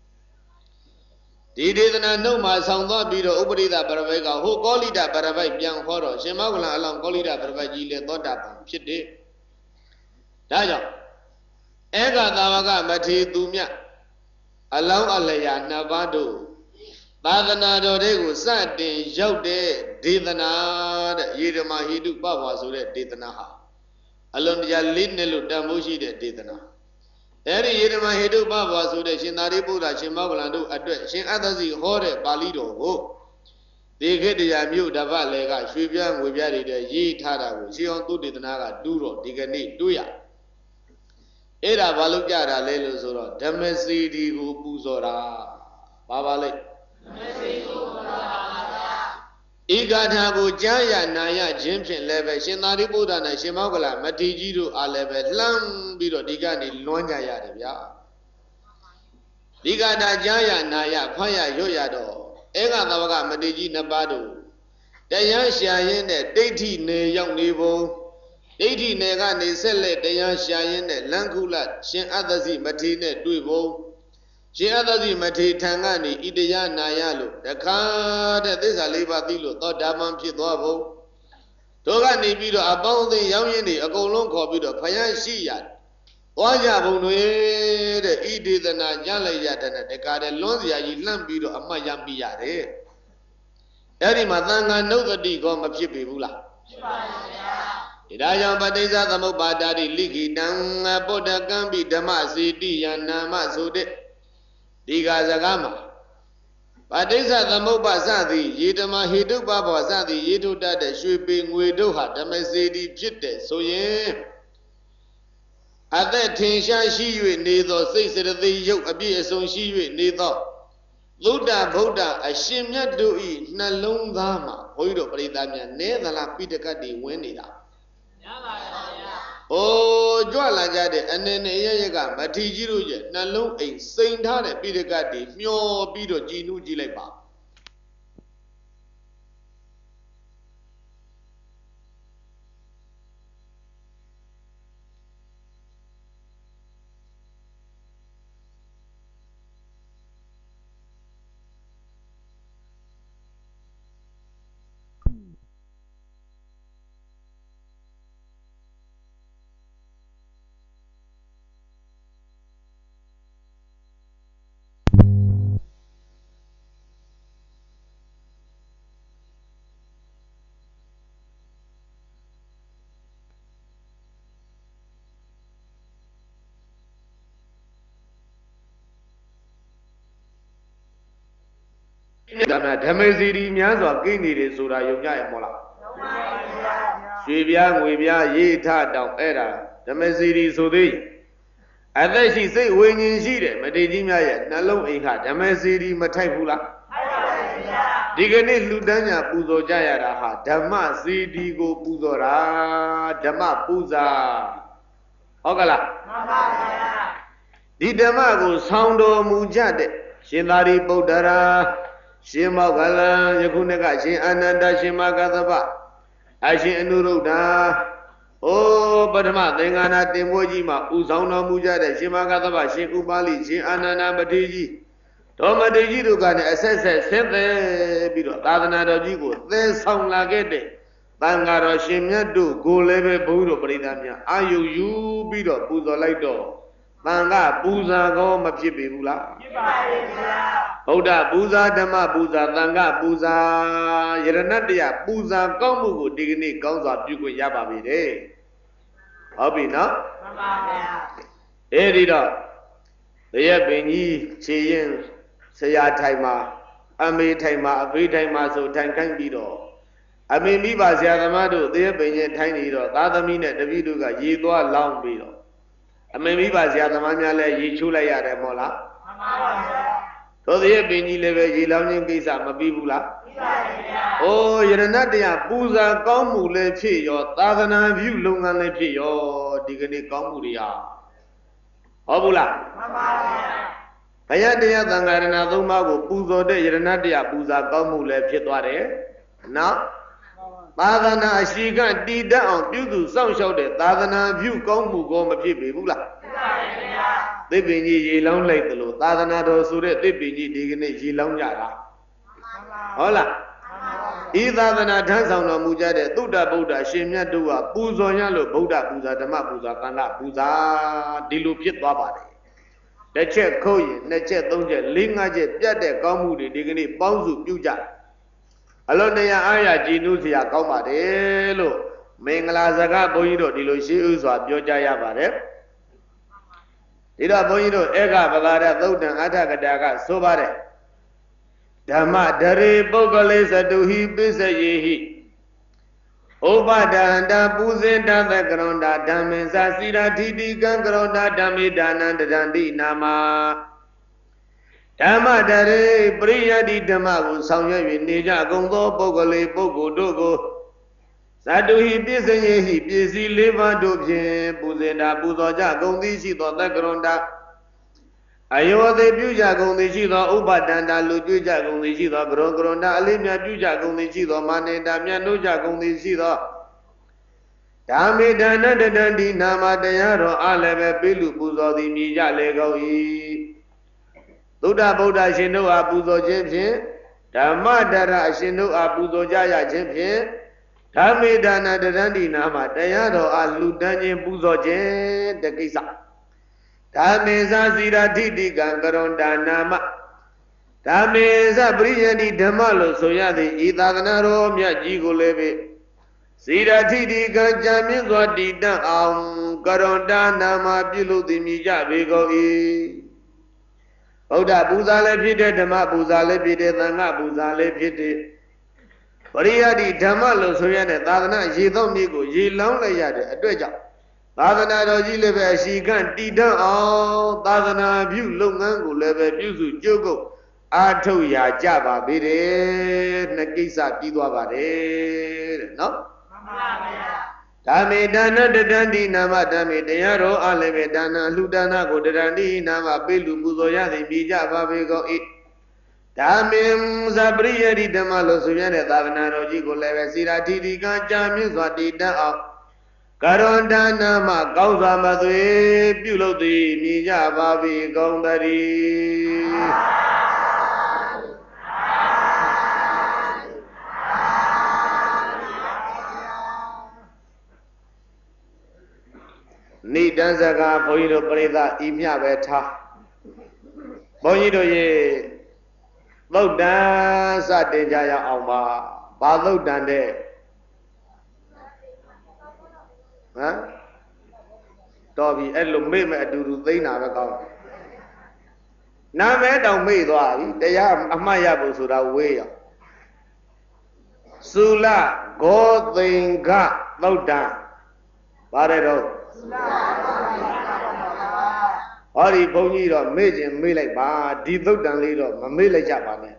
Speaker 1: ဒီဒေသနာနှုတ်မှာဆောင်သွားပြီးတော့ဥပဒိတပရဝတ်ကဟိုကောလိတပရဝတ်ပြန်ဟောတော့ရှင်မောဂလန်အလောင်းကောလိတပရဝတ်ကြီးလည်းသောတာပန်ဖြစ်တယ်ဒါကြောင့်ဧကသာဝကမထေသူမြတ်အလောင်းအလျာနှစ်ပါးတို့သာသနာတော်တွေကိုစတင်ရောက်တဲ့ဒေသနာတဲ့ယေဓမ္မဟိတုပဝါဆိုတဲ့ဒေသနာဟာအလွန်တရာလေးနဲ့လို့တန်ဖိုးရှိတဲ့ဒေသနာအဲ့ဒီယေဓမ္မဟိတုပဝါဆိုတဲ့ရှင်သာရိပုတ္တရာရှင်မောဂလန်တို့အတွက်ရှင်အသဇိဟောတဲ့ပါဠိတော်ကိုဒီခေတ္တရာမြို့တပတ်လည်းကရွှေပြားငွေပြားတွေတဲ့ရေးထားတာကိုရှင်းအောင်သူဒေသနာကတူးတော့ဒီကနေ့တွေ့ရအဲ့ဒါဘာလို့ကြတာလဲလို့ဆိုတော့ဓမ္မစီတီကိုပူဇော်တာဘာလဲဓမ္မစီကိုပူဇော်တာပါဗျာဤဂါထာကိုကြားရနာရခြင်းဖြင့်လည်းပဲရှင်သာရိပုတ္တရာနဲ့ရှင်မောဂလမထေကြီးတို့အားလည်းပဲလှမ်းပြီးတော့ဒီကနေလွှမ်းကြရတယ်ဗျာဒီဂါထာကြားရနာရဖတ်ရရွတ်ရတော့ဧကသဝကမထေကြီးနှစ်ပါးတို့တရားရှာရင်းနဲ့ဒိဋ္ဌိနေရောက်နေပုံဒိဋ္ဌိနယ်ကနေဆက်လက်တရားရှာရင်းနဲ့လန်းခုလရှင်အသဇိမထေနဲ့တွေ့ဖို့ရှင်အသဇိမထေထံကနေဣတရားနာရလို့တခါတဲ့သစ္စာလေးပါးသိလို့သောတာပန်ဖြစ်သွားဖို့တို့ကနေပြီးတော့အပေါင်းအသင်းရောင်းရင်းတွေအကုန်လုံးခေါ်ပြီးတော့ဖယားရှိရ Waja Bunwe, the Edithana Jalayatana, the Cadalonzia, you lambido, a Mayambiade. Eri Matanga know the Digom of Chipibula. Idayam Badeza, the Mobadari, Ligi, Dang, Boda Gambi, Damasi, Diana, Masude, Digazagama. Badeza, the Mobazadi, Yidama Hidu Baba Zadi, Yidu Dada, Sweeping Widoha, Damasidi Jite, so ye. At that tension, she would neither say that the yoke appears so she would neither. Luda Boda, a shimya do it, Nalung Dama, Hoido Pridamia, Netherla Pitacadi Wenida. Oh, Joala Jade, and then Yaga, Matijiruja, Nalung a Saint Hane Pitacadi, Mio Bido Ginu Gileba. Damazidi Miazo, Guinea, Sura, Yoga Mola. Shivia, Wibia, Yeta, down Era, Damazidi Sudi. And then she say, when you see them, Medina, Nalo Inha, Damazidi Mataipula. Digani Ludania Puzo Jayaraha, Dama Sidigo Puzora, Dama Puza. Ogala. Didamago Soundo Mujade, Shinari Bodara. Shimagala, Yakunega, Shin Ananda, Shimagadaba, Ashin Nuruda, oh, Badama, Dengana, Demojima, Uzana Muja, Shimagadaba, Shin Ubali, Shin Anana Matiji, Toma de Jirugan, assess, sent the Bido, Tadana Jigo, then sound like it. Bangaro Shimya do, go leve Budo Bridamia, are you Bido, Buzo Lido, Banga, Buza, go Mapibula. Oda Buza Dama Buza Tanga Buza Yeranadia Buza Gomu Digni Gonza Buku Yababi. Hobby no? Edida. The Yabini Chiyin Saya Taima Ame Taima Avi Taima so Tankan Bido. I mean Miba Ziadamado, the Yabini Tiny do, Tadamina Daviduga, Yidua Long Bido. I mean Miba Ziadamania Yichula Yademola. So the Bini Leve Yilang Kisa Mabibula. Oh, you're not there. Buza Gomu Lepi, your Tadana view Lunga Lepi, your Digani Gomuria. Obula. Payadea Tangarana Dumago, Buzo de Yernadia, Buza Gomu Lepi. Now, Tadana Shiga did down due to some show that Tadana view Gomu Goma Pibula. They been ye long like the Lord, Tadanado Sure, they been ye digging ye long yara. Hola. Either than a dance on a mujade, Duda Buddha, Shimya Dua, Buzo Yalo, Buddha, Buza, Dama Buza, Kana, Buza, Dilu Pit Babadi. The check Koy, Neche Donja, Lingaje, Jade, Komudi, digging Bonzu, Puja. Alone, Aya, Ginusia, Komade, Lo, Mengalazaga, Boido, Diloshi, Uza, Biojaya Bare. Ida Boido, Ega, Balada, Lodan, Ataka, Sobare. Dama, Dare, Bogoles, Aduhi, Bisayi. Obada, Buzenda, the Gronda, Damen, Sasida, Tidi, Gangronda, Dami, Dananda, Dandi, Nama. Dama, Dare, Bria di Dama, Sonya, Nija, Gongo, Bogole, Bogo, Dogo. Saduhi, Bisayi, Bisi, Liva, Dubje, Buzenda, Buzoja, Gondi, Sito, the Gronda. Ayo the Buja Gondi, Sito, Ubadanda, Lujuja, Gondi, Sito, Gronda, Alimia, Buja, Gondi, Sito, Mane, Damia, Nuja, Gondi, Sito. Dami, Dana, Dandi, Nama, Dayaro, Aleve, Bilu, Buzo, the Mija, Lego, Duda, Boda, Shino, Abuzo, Jimshin, Damadara, Shino, Abuzo, Jaya, Jimshin. Dami Dana Dandi Nama, Dayado, Aludani, Buzoje, the Gisa. ဓမ္မေသစီရာထိတိကံကရွန်ဒါနာမဓမ္မေသပရိယတိဓမ္မလို့ဆိုရသည်ဤသာသနာတော်မြတ်ကြီးကိုလည်းပဲစီရာထိတိကံကြံမြင့်စွာတည်တံ့အောင်ကရွန်ဒါနာမပြုလုပ်သည်မြည်ကြပေကုန်၏ဗုဒ္ဓပူဇာလည်းဖြစ်တဲ့ဓမ္မပူဇာလည်းဖြစ်တဲ့သံဃာပူဇာလည်းဖြစ်တဲ့ပရိယတိဓမ္မလို့ဆိုရတဲ့သာသနာရေသောမြစ်ကိုရေလောင်းလိုက်ရတဲ့အတွက်ကြောင့်သာသနာတော်ကြီးလည်းပဲအရှိကံတည်တံ့အောင်သာသနာပြုလုပ်ငန်းကိုလည်းပဲပြုစုကြိုးကုပ်အားထုတ်ရကြပါပေတယ်နှစ်ကိစ္စပြီးသွားပါတယ်တဲ့နော်မှန်ပါဗျာဓမ္မေဒါနတတန္တိနာမဓမ္မေတရားတော်အလည်းပဲဒါနလှူဒါနကိုတတန္တိနာမပေးလူပူဇော်ရသည်ပြီးကြပါပေကုန်၏ဓမ္မေဇပရိယတိဓမ္မလို့ဆိုရတဲ့သာသနာတော်ကြီးကိုလည်းပဲစီရာတိတိကံကြာမြင့်စွာတည်တံ့အောင်ကရွန်ဒါနာမကောင်းစွာမသွေပြုလုပ်သည်မြည်ကြပါပေကုန်သတည်းနိဒန်းစကားဘုန်းကြီးတို့ပြိဿဤမြပဲထားဘုန်းကြီးတို့ရေသုတ်တံစတင်ကြရအောင်ပါဘာသုတ်တံတဲ့ဟမ်တော်ပြီအဲ့လိုမေ့မဲ့အတူတူသိနေတာပဲကောင်းနာမဲတောင်မေ့သွားပြီတရားအမှတ်ရဖို့ဆိုတာဝေးရသုလဂောသင်္ဂသုတ်တံပါတယ်တော့ဟောဒီဘုန်းကြီးတော့မေ့ခြင်းမေ့လိုက်ပါဒီသုတ်တံလေးတော့မမေ့လိုက်ကြပါနဲ့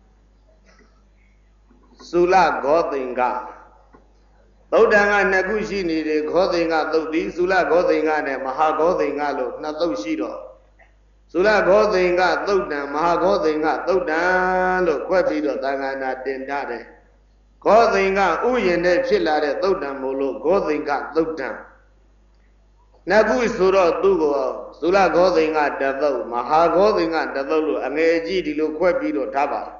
Speaker 1: သုလဂောသင်္ဂသုတ်တံကနှစ်ခုရှိနေတယ်ဂောသင်္ဂသုတ်တိသုလဂောသင်္ဂနဲ့မဟာဂောသင်္ဂလို့နှစ်သုတ်ရှိတော့သုလဂောသင်္ဂသုတ်တံမဟာဂောသင်္ဂသုတ်တံလို့ခွဲပြီးတော့သံဃာနာတင်ထားတယ်ဂောသင်္ဂဥယျာဉ်နဲ့ဖြစ်လာတဲ့သုတ်တံမို့လို့ဂောသင်္ဂသုတ်တံနှစ်ခုဆိုတော့သူ့ကိုသုလဂောသင်္ဂတသုတ်မဟာဂောသင်္ဂတသုတ်လို့အငယ်ကြီးဒီလိုခွဲပြီးတော့ထားပါ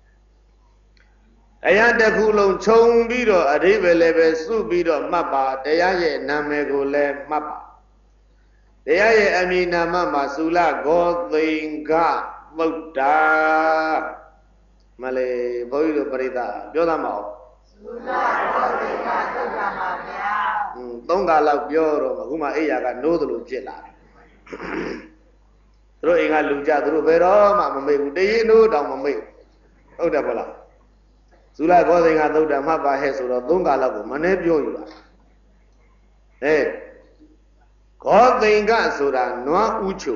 Speaker 1: တရားတစ်ခုလုံးခြုံပြီးတော့အဓိပ္ပာယ်လည်းပဲစုပြီးတော့မှတ်ပါတရားရဲ့နာမည်ကိုလည်းမှတ်ပါတရားရဲ့အမည်နာမမှာသုလဂောသင်္ဂသုတ်တာမလေးဘုန်းကြီးတို့ပြိဿပြောသမှာသုလဂောသင်္ဂသုတ်တာပါဗျာသုံးခါလောက်ပြောတော့အခုမှအိယာကနိုးသလိုဖြစ်လာတယ်သူတို့အိမ်ကလူကြသူတို့ဘယ်တော့မှမမေ့ဘူးတရေနိုးတောင်မမေ့ဟုတ်တယ်ဗလားသုလဂောသင်္ဂသုတ်တံမှတ်ပါဟဲ့ဆိုတော့သုံးခါလောက်ကိုမနှဲပြောယူတာဂောသင်္ဂဆိုတာနွားဥချု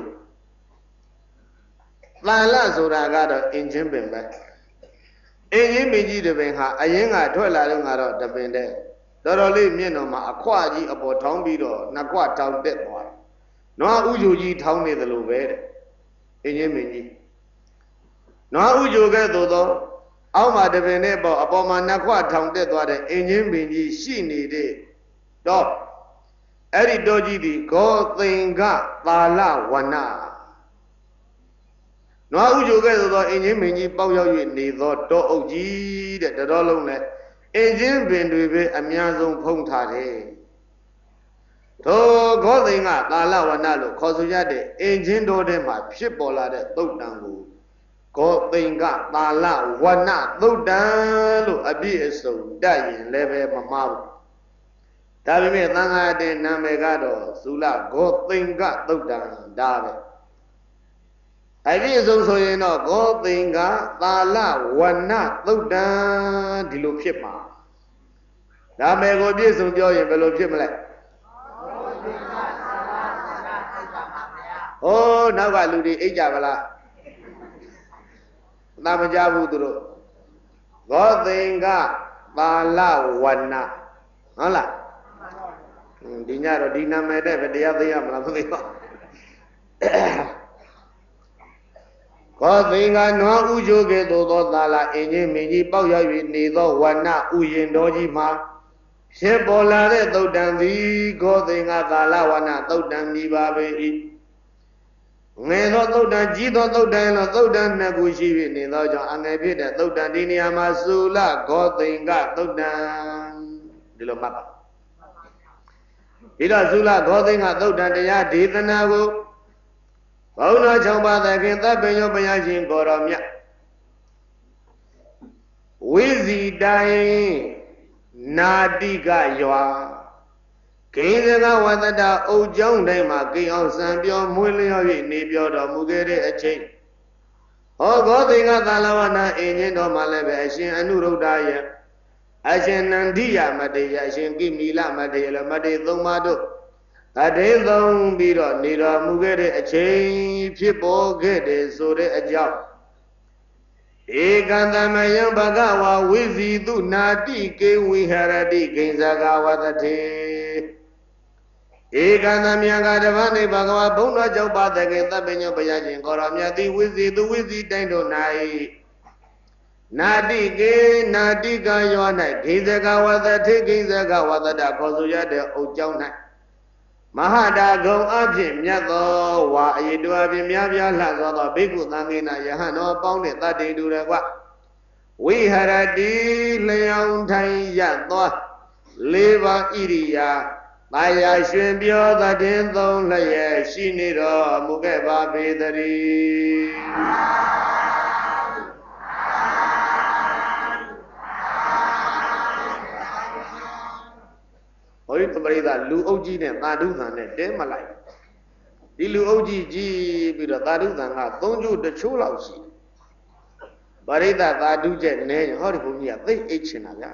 Speaker 1: သံလဆိုတာကတော့အင်ချင်းပင်ပဲအင်ချင်းပင်ကြီးတပင်ဟာအရင်ကထွက်လာတော့ကတော့တပင်တဲ့တော်တော်လေးမြင့်တော်မှာအခွကြီးအပေါ်ထောင်းပြီးတော့နှစ်ခွထောင်တက်သွားတယ်နွားဥချုကြီးထောင်းနေတယ်လို့ပဲတဲ့အင်ချင်းပင်ကြီးနွားဥချုကဲ့သို့သောအောက်မှာတပင်နဲ့ပေါ့အပေါ်မှာနှစ်ခွထောင်တက်သွားတဲ့အင်ချင်းပင်ကြီးရှိနေတဲ့တော့အဲ့ဒီတောကြီးဒီဂောသင်္ဂသာလဝနနွားဥကြိုကဲ့သို့သောအင်ချင်းပင်ကြီးပေါက်ရောက်၍နေသောတောအုပ်ကြီးတဲ့တတော်လုံးနဲ့အင်ချင်းပင်တွေပဲအများဆုံးဖုံးထားတယ်ထိုဂောသင်္ဂသာလဝနလို့ခေါ်ဆိုရတဲ့အင်ချင်းတော်ထဲမှာဖြစ်ပေါ်လာတဲ့သုတ်တံကိုဂောသင်္ဂသာလဝနသုတ်တံလို့အပြည့်အစုံတတ်ရင်လည်းပဲမမှားဘူးဒါပေမဲ့သံဃာတဲ့နာမည်ကတော့သုလဂောသင်္ဂသုတ်တံဒါပဲအပြည့်အစုံဆိုရင်တော့ဂောသင်္ဂသာလဝနသုတ်တံဒီလိုဖြစ်မှာနာမည်ကိုပြည့်စုံပြောရင်ဘယ်လိုဖြစ်မလဲဟိုးနောက်ကလူတွေအိတ်ကြပါလားသာမကြဘူးသူတို့ဂောသင်္ဂသာလဝနဟုတ်လားဒီညတော့ဒီနာမည်နဲ့ပဲတရားသိရမလားမသိပါဂောသင်္ဂနွားဥကြိုကဲ့သို့သောသာလအင်ကြီးမင်းကြီးပေါက်ရောက်၍နေသောဝနဥယျင်တော်ကြီးမှာဖြစ်ပေါ်လာတဲ့သုတ်တံသည်ဂောသင်္ဂသာလဝနသုတ်တံမြည်ပါပေ၏ငယ်သောသုတ်တံကြီးသောသုတ်တံလို့သုတ်တံနှစ်ခုရှိ၍နေသောကြောင့်အငယ်ဖြစ်တဲ့သုတ်တံဒီနေရာမှာသုလဂောသင်္ဂသုတ်တံဒီလိုမှတ်ပါဒီတော့သုလဂောသင်္ဂသုတ်တံတရားဒေသနာကိုဘုန်းတော်6ပါးသခင်သဗ္ဗညုဘုရားရှင်ကိုတော်မြတ်ဝိဇီတိုင်းနာတိကရွာဂိဉ္စကဝတ္တအုတ်ကျောင်းတိုင်းမှာကိအောင်စံပြောမွေးလျော်၍နေပြောတော်မူခဲ့တဲ့အချိန်ဟောဂောသိကသာလဝနာအင်းချင်းတော်မှာလည်းပဲအရှင်အနုရုဒ္ဓရဲ့အရှင်နန္ဒီယမတေယအရှင်ကိမီလမတေယလည်းမတေသုံးပါးတို့အတေသုံးပြီးတော့နေတော်မူခဲ့တဲ့အချိန်ဖြစ်ပေါ်ခဲ့တယ်ဆိုတဲ့အကြောင်းဧကံတမယံဘဂဝါဝိဇီတုနာတိကေဝိဟရတိဂိဉ္စကဝတ္ထေဧကံတမြံကတပနိဘဂဝါဘုန်းတော်ကြောင့်ပါတကေသဗ္ဗညုဘုရားရှင်ကိုရောမြတ်တိဝိဇီတုဝိဇီတိုင်းတို့၌နာတိကေနာတိကယော၌ဂိဉ္စကဝတ္ထေဂိဉ္စကဝတ္တခေါ်ဆိုရတဲ့အုတ်ကျောင်း၌မဟာတာဂုံအဖြစ်မြတ်သောဝါအယေတုအဖြစ်များပြားလှသောဘိက္ခုသံဃေနယဟန်တော်ပေါင်းတဲ့တတ္တိတူရကွဝိဟရတိလျောင်းထိုင်ရသောလေးပါးဣရိယာတာယာရွှင်ပြောသတည်သုံးလျက်ရှိနေတော်မူခဲ့ပါပေတည်းဘုရားပရိသတ်လူအုပ်ကြီးနဲ့သာဓုသံနဲ့တဲမလိုက်ဒီလူအုပ်ကြီးကြီးပြီးတော့သာဓုသံက3ချိုး1ချိုးလောက်ရှိတယ်ပရိသတ်သာဓုကျက်နေဟောဒီဘုန်းကြီးကသိအိတ်ချင်တာဗျာ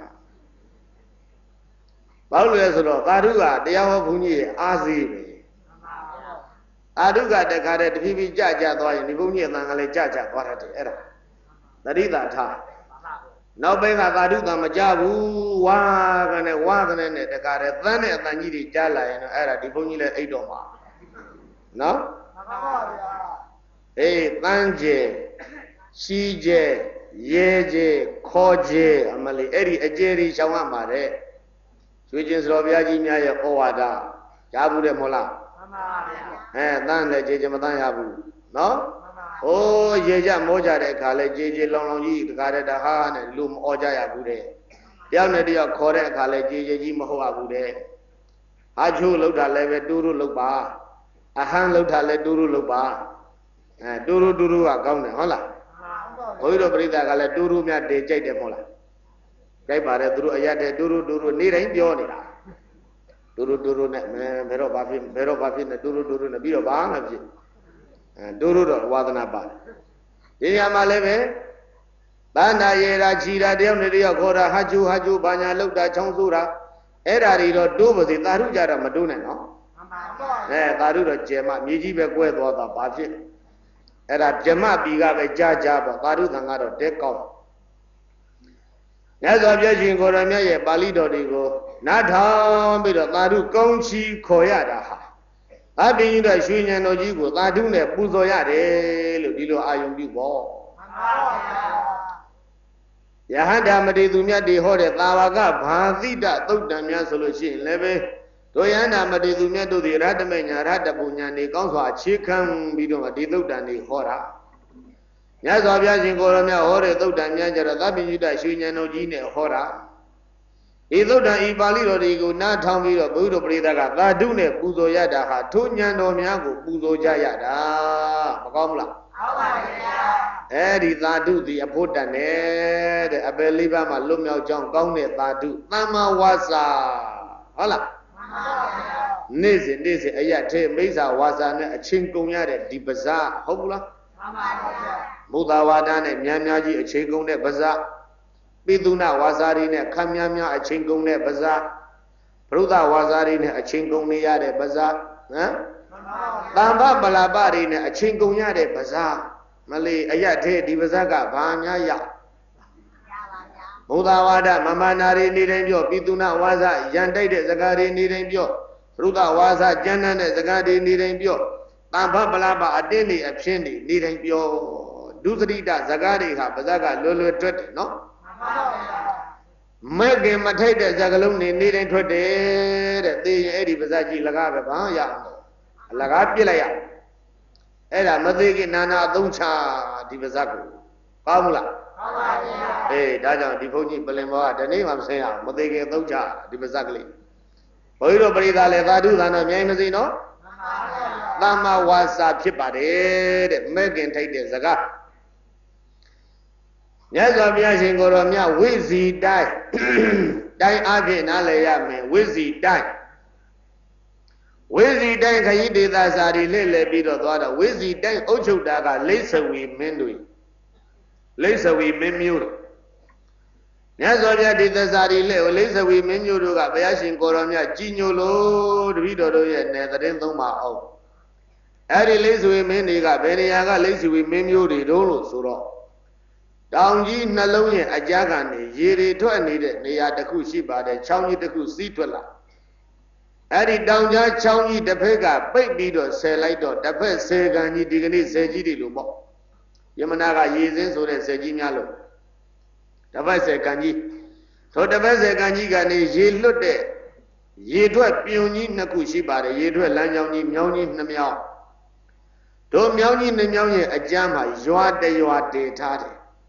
Speaker 1: ဘာလို့လဲဆိုတော့သာဓုကတရားဟောဘုန်းကြီးရဲ့အားစေးပဲသာဓုကတခါတည်းတဖြည်းဖြည်းကြသွားရင်ဒီဘုန်းကြီးရဲ့သံကလည်းကြသွားတတ်တယ်အဲ့ဒါသတိသာထားနောက်ပိုင်းကသာဓုသံမကြဘူးဝါကနေနဲ့တခါတည်းသန်းနဲ့အတန်ကြီးတွေကြားလာရင်တော့အဲ့ဒါဒီဘုန်းကြီးလည်းအိတ်တော်မှာနော်မှန်ပါဗျာအေးတန်းကျဲရှိကျဲရဲကျဲခေါ်ကျဲအမလေးအဲ့ဒီအကျဲတွေရှောင်ရမှာတဲ့ရွှေကျင်စတော်ဘုရားကြီးများရဲ့ဩဝါဒကြားဘူးတယ်မဟုတ်လားမှန်ပါဗျာတန်းလည်းကျဲမတန်းရဘူးနော်ဟိုးရေကြမောကြတဲ့အခါလဲကြေလောင်ကြီးတခါတည်းတဟားနဲ့လူမအော်ကြရဘူးတဲ့တယောက်နဲ့တယောက်ခေါ်တဲ့အခါလဲကြေကြီးမဟုတ်ရဘူးတဲ့ဟာချိုးလောက်တာလည်းပဲတူတူလောက်ပါအဟမ်းလောက်တာလည်းတူတူလောက်ပါတူတူကကောင်းတယ်ဟုတ်လားဘုန်းကြီးတို့ပြိဿကလည်းတူတူများတေကြိုက်တယ်မဟုတ်လားကြိုက်ပါတယ်သူတို့အရက်တဲ့တူတူနေတိုင်းပြောနေတာတူတူနဲ့ဘယ်တော့ဘာဖြစ်နဲ့တူတူနဲ့ပြီးတော့ဘာမှဖြစ်တူတူတော့ဝါသနာပါတယ်ဒီညမှာလည်းပဲတဏ္ဍာရေရာခြီရာတယောက်နဲ့တယောက်ခေါ်တာဟာကျူဘာညာလောက်တာချောင်းဆိုးတာအဲ့ဓာတွေတော့တိုးပါစေသာဓုကြတော့မတိုးနဲ့နော်သာဓုတော့ကျဲမမြေကြီးပဲကွဲသွားတာဘာဖြစ်အဲ့ဒါဓမ္မပီကပဲကြားပေါ့သာဓုသံကတော့တဲကောင်းမြတ်စွာဘုရားရှင်ကိုယ်တော်မြတ်ရဲ့ပါဠိတော်တွေကိုနားထောင်ပြီးတော့သာဓုကောင်းချီခေါ်ရတာဟာအဘိညုတရွှေဉဏ်တော်ကြီးကိုသာဓုနဲ့ပူဇော်ရတယ်လို့ဒီလိုအာယုံပြုပေါ့မှန်ပါဗျာယဟန္တာမတေသူမြတ်တွေဟောတဲ့သာဝကဘာသိတသုတ်တံများဆိုလို့ရှိရင်လည်းပဲတို့ယဟန္တာမတေသူမြတ်တို့ဒီရတ္တမေညာရတ္တပူညာနေကောင်းစွာအခြေခံပြီးတော့ဒီသုတ်တံတွေဟောတာမြတ်စွာဘုရားရှင်ကိုယ်တော်မြတ်ဟောတဲ့သုတ်တံများကြတော့သဗ္ဗညုတရွှေဉဏ်တော်ကြီးနဲ့ဟောတာဤသုတ်တံဤပါဠိတော်တွေကိုနားထောင်ပြီးတော့ဘုရားတို့ပရိသတ်ကသာဓုနဲ့ပူဇော်ရတာဟာထိုဉဏ်တော်များကိုပူဇော်ကြရတာမကောင်းဘူးလားဟုတ်ပါဗျာအဲ့ဒီသာဓုဒီအဖို့တန်နဲ့တဲ့အပယ်လေးပါးမှာလွတ်မြောက်ကြောင်းကောင်းတဲ့သာဓုသမ္မာဝါစာဟုတ်လားမှန်ပါဗျာနေ့စဉ်အရထဲမိစ္ဆာဝါစာနဲ့အချင်းကုန်ရတဲ့ဒီပါးစားဟုတ်ဘူးလားမှန်ပါဗျာမုဒ္ဒဝါဒနဲ့များကြီးအချင်းကုန်တဲ့ပါးစားပိသုဏဝါစာရီနဲ့ခမ်းများအချင်းကုန်တဲ့ပါးစားဘုရားဝါစာရီနဲ့အချင်းကုန်နေရတဲ့ပါးစားဟမ်တမ္ပပလာပရီနဲ့အချင်းကုန်ရတဲ့ပါးစားမလေးအရထဲဒီပါးစားကဘာများရဘုရားဝါဒမမနာရီနေတိုင်းပြောပိသုဏဝါစာရန်တိုက်တဲ့စကားတွေနေတိုင်းပြောဘုရားဝါစာကျမ်းတဲ့စကားတွေနေတိုင်းပြောတမ္ပပလာပအတင်းတွေအဖြစ်တွေနေတိုင်းပြောဒုစရိတစကားတွေဟာပါးစားကလွယ်ထွက်တယ်နော်မဲ့ခင်မထိုက်တဲ့ဇာကလုံးနေတိုင်းထွက်တယ်တဲ့သိရင်အဲ့ဒီပါးစပ်ကြီးလကားပဲဘာရအောင်အလကားပြစ်လိုက်ရအဲ့ဒါမသိခင်နာနာအသုံးချဒီပါးစပ်ကိုကောင်းမလားကောင်းပါဗျာအေးဒါကြောင့်ဒီဘုန်းကြီးပလင်ဘောကဒီနေ့မှမဆင်းရအောင်မသိခင်အသုံးချဒီပါးစပ်ကလေးဘုန်းကြီးတို့ပရိသတ်လည်းသာဓုသာနာမြိုင်မစီနော်မှန်ပါဗျာ Tama wasa pipare, making take the zaga. Yes, of Yashin Goromia, Wizzy die. Die again, Alayame, Wizzy die. Wizzy die, Kayidi, that's a little bit of water. Wizzy die, Ocho Daga, laser we mendui. Laser we memur. Yes, of Yadizari, laser we menu, Bayashin Goromia, Gino Lord, Vido, Netherendoma. Every lazy women, they got Beniaga, lazy women, you don't so. Down ye Nalonia, a jagan, ye to a needed, they are the Kushiba, the Chowney the Kusitula. Every down ya Chowney the Pega, baby do say like the first Segan, ye dignity say Gidi Lumo. Yamanaga yeses or the Segimialo. The first Seganji. So the first Seganji, ye looked there. Ye to a puny Nakushiba, ye to a Lanyan, Myoni, Namiao. Do Myoni Nyoni a jama, you are de tade.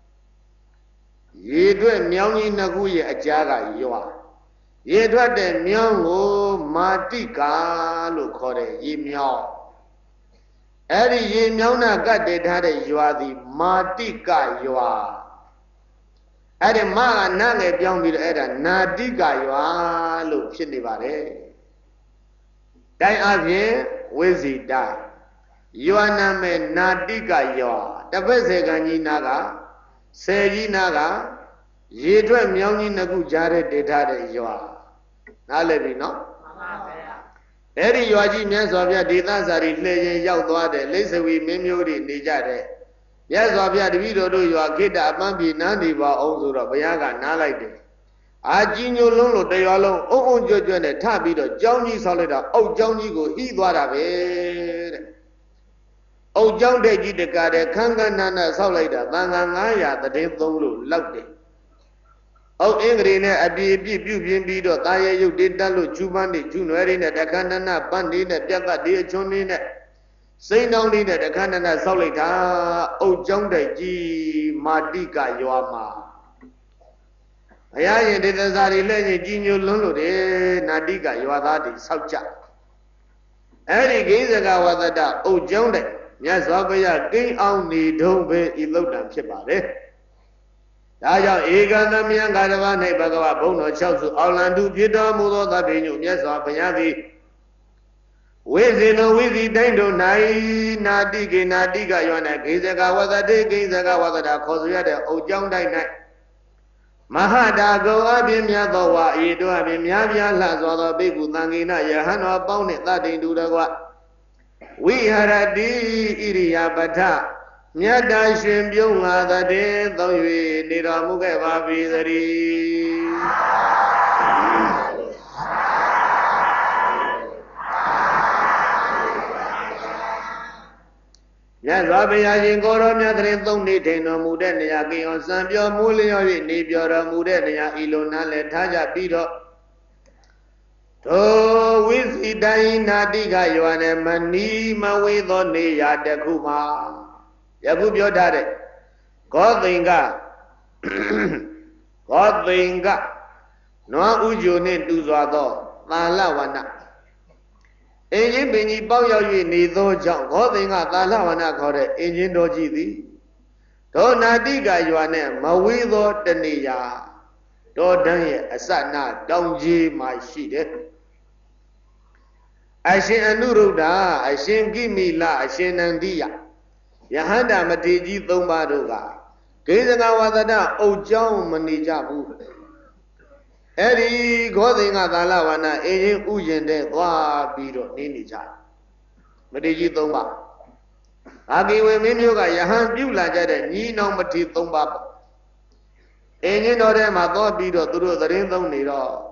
Speaker 1: Ye do a Myoni Naguya a jaga, you are. Ye do a de Myongo Matika Lucore, ye meow. Eri ye Myona got de tade, you are the Matika, you are. Eri Ma Nanga Bion with Eda, Nadiga, you are, look, Shinibare. Die up here, where's he die? You are name Nadiga Yoa. The Vesegani Naga, Seji Naga, Yedra Myoni Nagu Jare Deta Yoa. Nalebi no? Eri Yoji Mias of your Ditasari, Legend Yaudwa, Laser we Memuri Nijare. Yes, of your video do you are kid Abambi Nandiva Ozura Bayaga Nalide. Ajino Lolo de Yolo, O Jojo and Tabido, Johnny Solida, O Johnny go, he what Oh, John de Gideka, the Kanganana Solida, Mangaya, the Dentolu, loved it. Oh, Ingrina, a BB, Taya, you did Dalu, Chubandi, Junarina, the Kanana, Bandina, Java, dear Jonina. Say no need the Kanana Solida, oh, John de G. Madika, Yoama. Ayay did the Zari Lady Gino Lulu, Nadiga, you are that, Soucha. Any Gizaga was the dog, oh, John de. Yes, Abaya, King only don't be Elodan Chipare. Daya Egan, the young Gadava, Nebagawa, Bono, Chelsea, Orlando, Pita, Mudo, the Binu, yes, Abayadi. Within a wizzy dando, Nadiga, Yona, Gizaga was a day, Gizaga was a Cosriada, O John Day. Mahada go Abim Yadawa, Edo Abim Yavia, Lazo, the Bigu, Nangina, Yahana, Bonnet, that into the what. We had a D. Iria Bata. Nyada Shimbunga the day, though we need a Mugava Vizari. Yes, Rabbi Goromia, don't need no Mudenia, on some your Mulio, Nibia Mudenia, Ilona, Letaja, Pito. To with Idaina Diga, you are a manima with Onia de Kuma. Yabubio Dade. God Vinga. No Uju need to Zado, Malawana. Engine Bini Boyo, you need those John, God Vinga, Malawana, Kore, Engine Doji. To Nadiga, you are a Mawido Denia. Do Danya, a Sana, Donji, my sheet. I say Anuruda, I say Gimme La, I say Nandia. Yahanda Matiji Dombadoga. Gazanga Wadada, O John Manijabu. Eddie Godinga Dalawana, Eddie Ujen de Gua Bido, Ninija. Matiji Domba. Agi Weminuga, Yahan Bula Jade, Nino Mati Domba. Engine or them, I thought Bido through the Rindom Nido.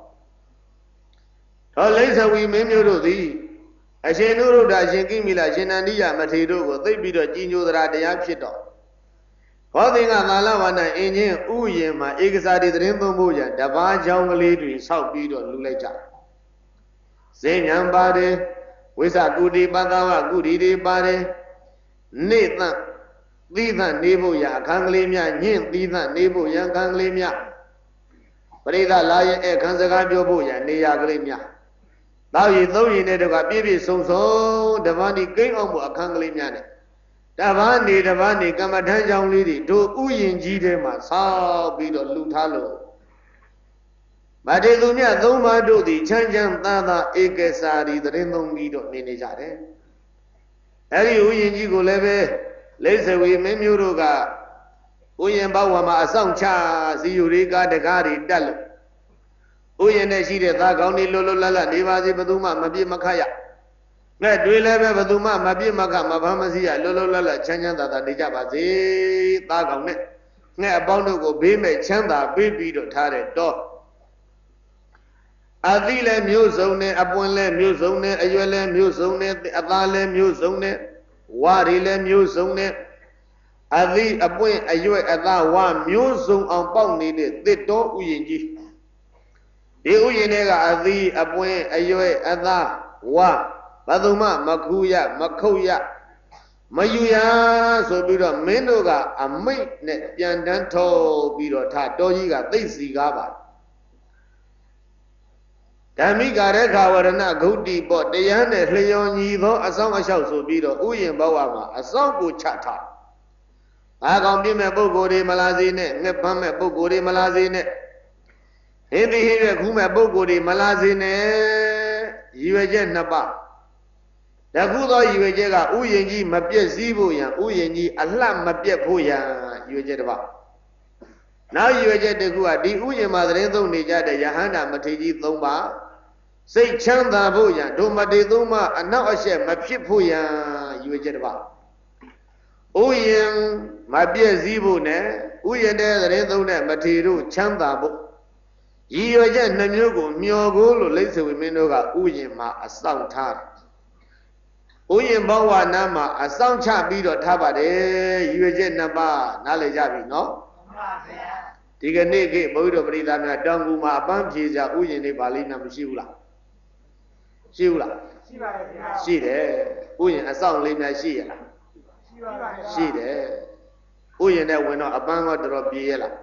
Speaker 1: Later we memorial thee. I say no, that she give me like Shenandia Matado, they be the genius that they have shit on. Holding a Malawana engine, Uye, my excited Rimbo Moja, the Van Jungle South Beetle, Lulaja. Say Yambade, with a goody Badawa, goody body, Nathan, Nathan, Nebuya, Kanglimia, Nathan, Nebuya, Kanglimia. But either lion, a Kanzagabio Boya, Nea Glimia. Tao yi tông yi ne được gặp biết sông sông đập đi kinh ông bộ khang lên nhà này đập đi cái mà thân trong lý đi đồ u yên gì đấy mà sao bị đồ lù thà lù mà thế tụi nhà tông mà đồ thì chân ta cái sa đi tới tông đi đồ nên ra đấy ấy u yên gì cô lấy về lấy xe vi mấy miêu đồ cả u yên bảo mà xong cha si u đi cả để cả đi đal u yên này chỉ để ta câu đi lô la đi vào gì bắt đầu mà biết mà khai nghe đuôi lấy về bắt đầu mà biết mà cả mà phải mà gì lô la chân ta đi chả bao gì ta câu này nghe bao nhiêu cô biết mấy chân ta biết được thà đấy đó Adi le miêu sông này, apun le miêu sông này, ayue le miêu sông này, ata le miêu sông này, wari le miêu sông này, adi apun ayue ata wa miêu sông ang bao ni de tết đó u yin ji. Di u yin ne ga adi apun ayue ata wa baduma makuya makhuya mayuya so bi do min do ga amait ne pian dan tho bi do tha to ji ga thait si ga ba Dhamika rekha varana gauti po tayan ne hlayon nyi tho asong ashout so bi do u yin bawa ma asong ko chat tha a kaung pietမဲ့ပုဂ္ဂိုလ်တွေမလာစေနဲ့ငှက်ဖမ်းမဲ့ပုဂ္ဂိုလ်တွေမလာစေနဲ့ဟင်းသိဟင်းရွက်ခူးမဲ့ပုဂ္ဂိုလ်တွေမလာစေနဲ့ရည်ရွယ်ချက်နှစ်ပါးတခုသောရည်ရွယ်ချက်ကဥယျာဉ်ကြီးမပြည့်စည်ဖို့ရန်ဥယျာဉ်ကြီးအလှမပြတ်ဖို့ရန်ရည်ရွယ်ချက်တစ်ပါးနောက်ရည်ရွယ်ချက်တစ်ခုကဒီဥယျာဉ်မှာသတင်းသုံးနေကြတဲ့ယဟန္တာမထေရကြီး၃ပါးစိတ်ချမ်းသာဖို့ရန်ဒုမတေသုံးပါးအနောက်အရှက်မဖြစ်ဖို့ရန်ရည်ရွယ်ချက်တစ်ပါးဥယျာဉ်မပြည့်စည်ဖို့နဲ့ဥယျာဉ်တဲ့သတင်းသုံးတဲ့မထေရတို့ချမ်းသာဖို့ရည်ရွယ်ချက်နှမျိုးကိုမျှော်ကိုလို့လိမ့်စေဝိမင်းတို့ကဥယျာဉ်မှာအဆောင်ထားဥယျာဉ်ဘဝနာမှာအဆောင်ချပြီးတော့ထားပါတယ်ရည်ရွယ်ချက်နှစ်ပါးနားလည်ကြပြီနော်မှန်ပါဗျာဒီကနေ့ခေတ်ဘုရားတော်ပရိသတ်များတောင်ကူမှာအပန်းဖြေကြဥယျာဉ်တွေပါလိမ့်နာမရှိဘူးလားရှိဘူးလားရှိပါတယ်ဗျာရှိတယ်ဥယျာဉ်အဆောင်လေးများရှိရလားရှိပါပါရှိတယ်ဥယျာဉ်နဲ့ဝင်တော့အပန်းကတော်ပြေးရလား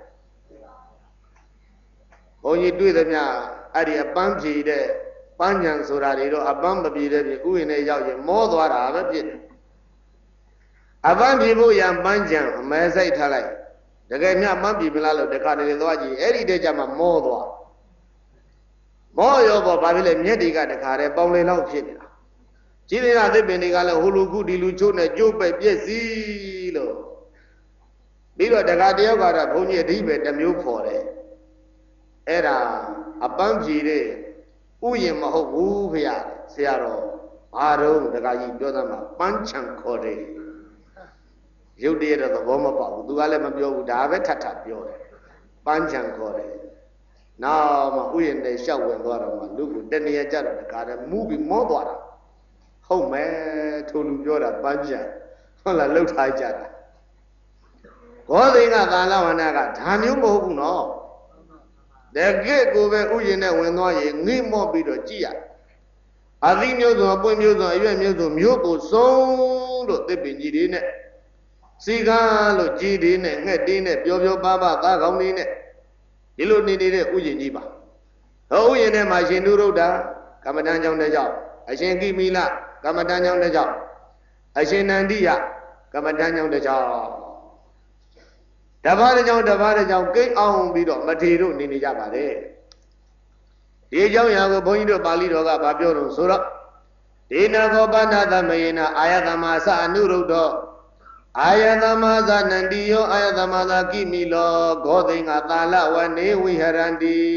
Speaker 1: ဘုန်းကြီးတွေ့သမျှအဲ့ဒီအပန်းဖြေတဲ့ပန်းညံဆိုတာတွေတော့အပန်းမပြေတဲ့ပြင်ဥယျာဉ်နဲ့ရောက်ရင်မောသွားတာပဲဖြစ်တယ်အပန်းပြေဖို့ရန်ပန်းညံအမဲစိတ်ထားလိုက်တကယ်မြပန်းပြေမလားလို့တခါတည်းသွားကြည့်အဲ့ဒီတည်းကျမှမောသွားမောရောပေါ့ဘာဖြစ်လဲမျက်တွေကတခါတည်းပေါင်လေလောက်ဖြစ်နေတာကြီးနေတာသစ်ပင်တွေကလည်းဟိုလူခုဒီလူချိုးနဲ့ကျိုးပဲ့ပြည့်စည်လို့ပြီးတော့တခါတယောက်ကတော့ဘုန်းကြီးအဓိပ္ပာယ်တစ်မျိုးဖော်တယ်အဲ့ဒါအပန်းဖြေတဲ့ဥယျာဉ်မဟုတ်ဘူးဖေရဆရာတော်ဘာတော့တခါကြီးပြောသမှာပန်းချံခေါ်တယ်ရုပ်တရက်တော့သဘောမပေါဘူးသူကလည်းမပြောဘူးဒါပဲထပ်ပြောတယ်ပန်းချံခေါ်တယ်နောက်မှဥယျာဉ်နဲ့ရှောက်ဝင်သွားတော့မှလူကတနေရကြတော့တခါတည်းမူးပြီးမောသွားတာဟုတ်မယ်ထိုလူပြောတာပန်းချံဟုတ်လားလှုပ်ထားကြတာဘောသိင်္ဂသာလဝနာကဒါမျိုးမဟုတ်ဘူးနော်တကယ့်ကိုပဲဥယျာဉ်နဲ့ဝင်သွားရင်ငိမော့ပြီးတော့ကြည့်ရအသီးမျိုးစုံအပွင့်မျိုးစုံအရွက်မျိုးစုံမျိုးကိုစုံလို့သစ်ပင်ကြီးတွေနဲ့စီကားလို့ကြီးတွေနဲ့ငှက်တွေနဲ့ပျော်ပျော်ပါးပါးသားကောင်းတွေနဲ့ဒီလိုနေတဲ့ဥယျာဉ်ကြီးပါဟောဥယျာဉ်ထဲမှာရှင်နုရုဒ္ဓကမ္မဋ္ဌာန်းကျောင်းတစ်ကျောင်းအရှင်ကိမိလကမ္မဋ္ဌာန်းကျောင်းတစ်ကျောင်းအရှင်နန္ဒိယကမ္မဋ္ဌာန်းကျောင်းတစ်ကျောင်းတပါးတစ်ကျောင်းကိတ်အောင်ပြီးတော့မထေတို့နေကြပါတယ်ဒီเจ้าရာကိုဘုန်းကြီးတို့ပါဠိတော်ကဗာပြောတော့ဆိုတော့ဒေနကောပဏသမယေနအာယသမသအနုရုဒ္ဓောအာယသမသနန္တိယောအာယသမသကိမိလောဂောသိင်္ဂသာလဝနေဝိဟရန္တိ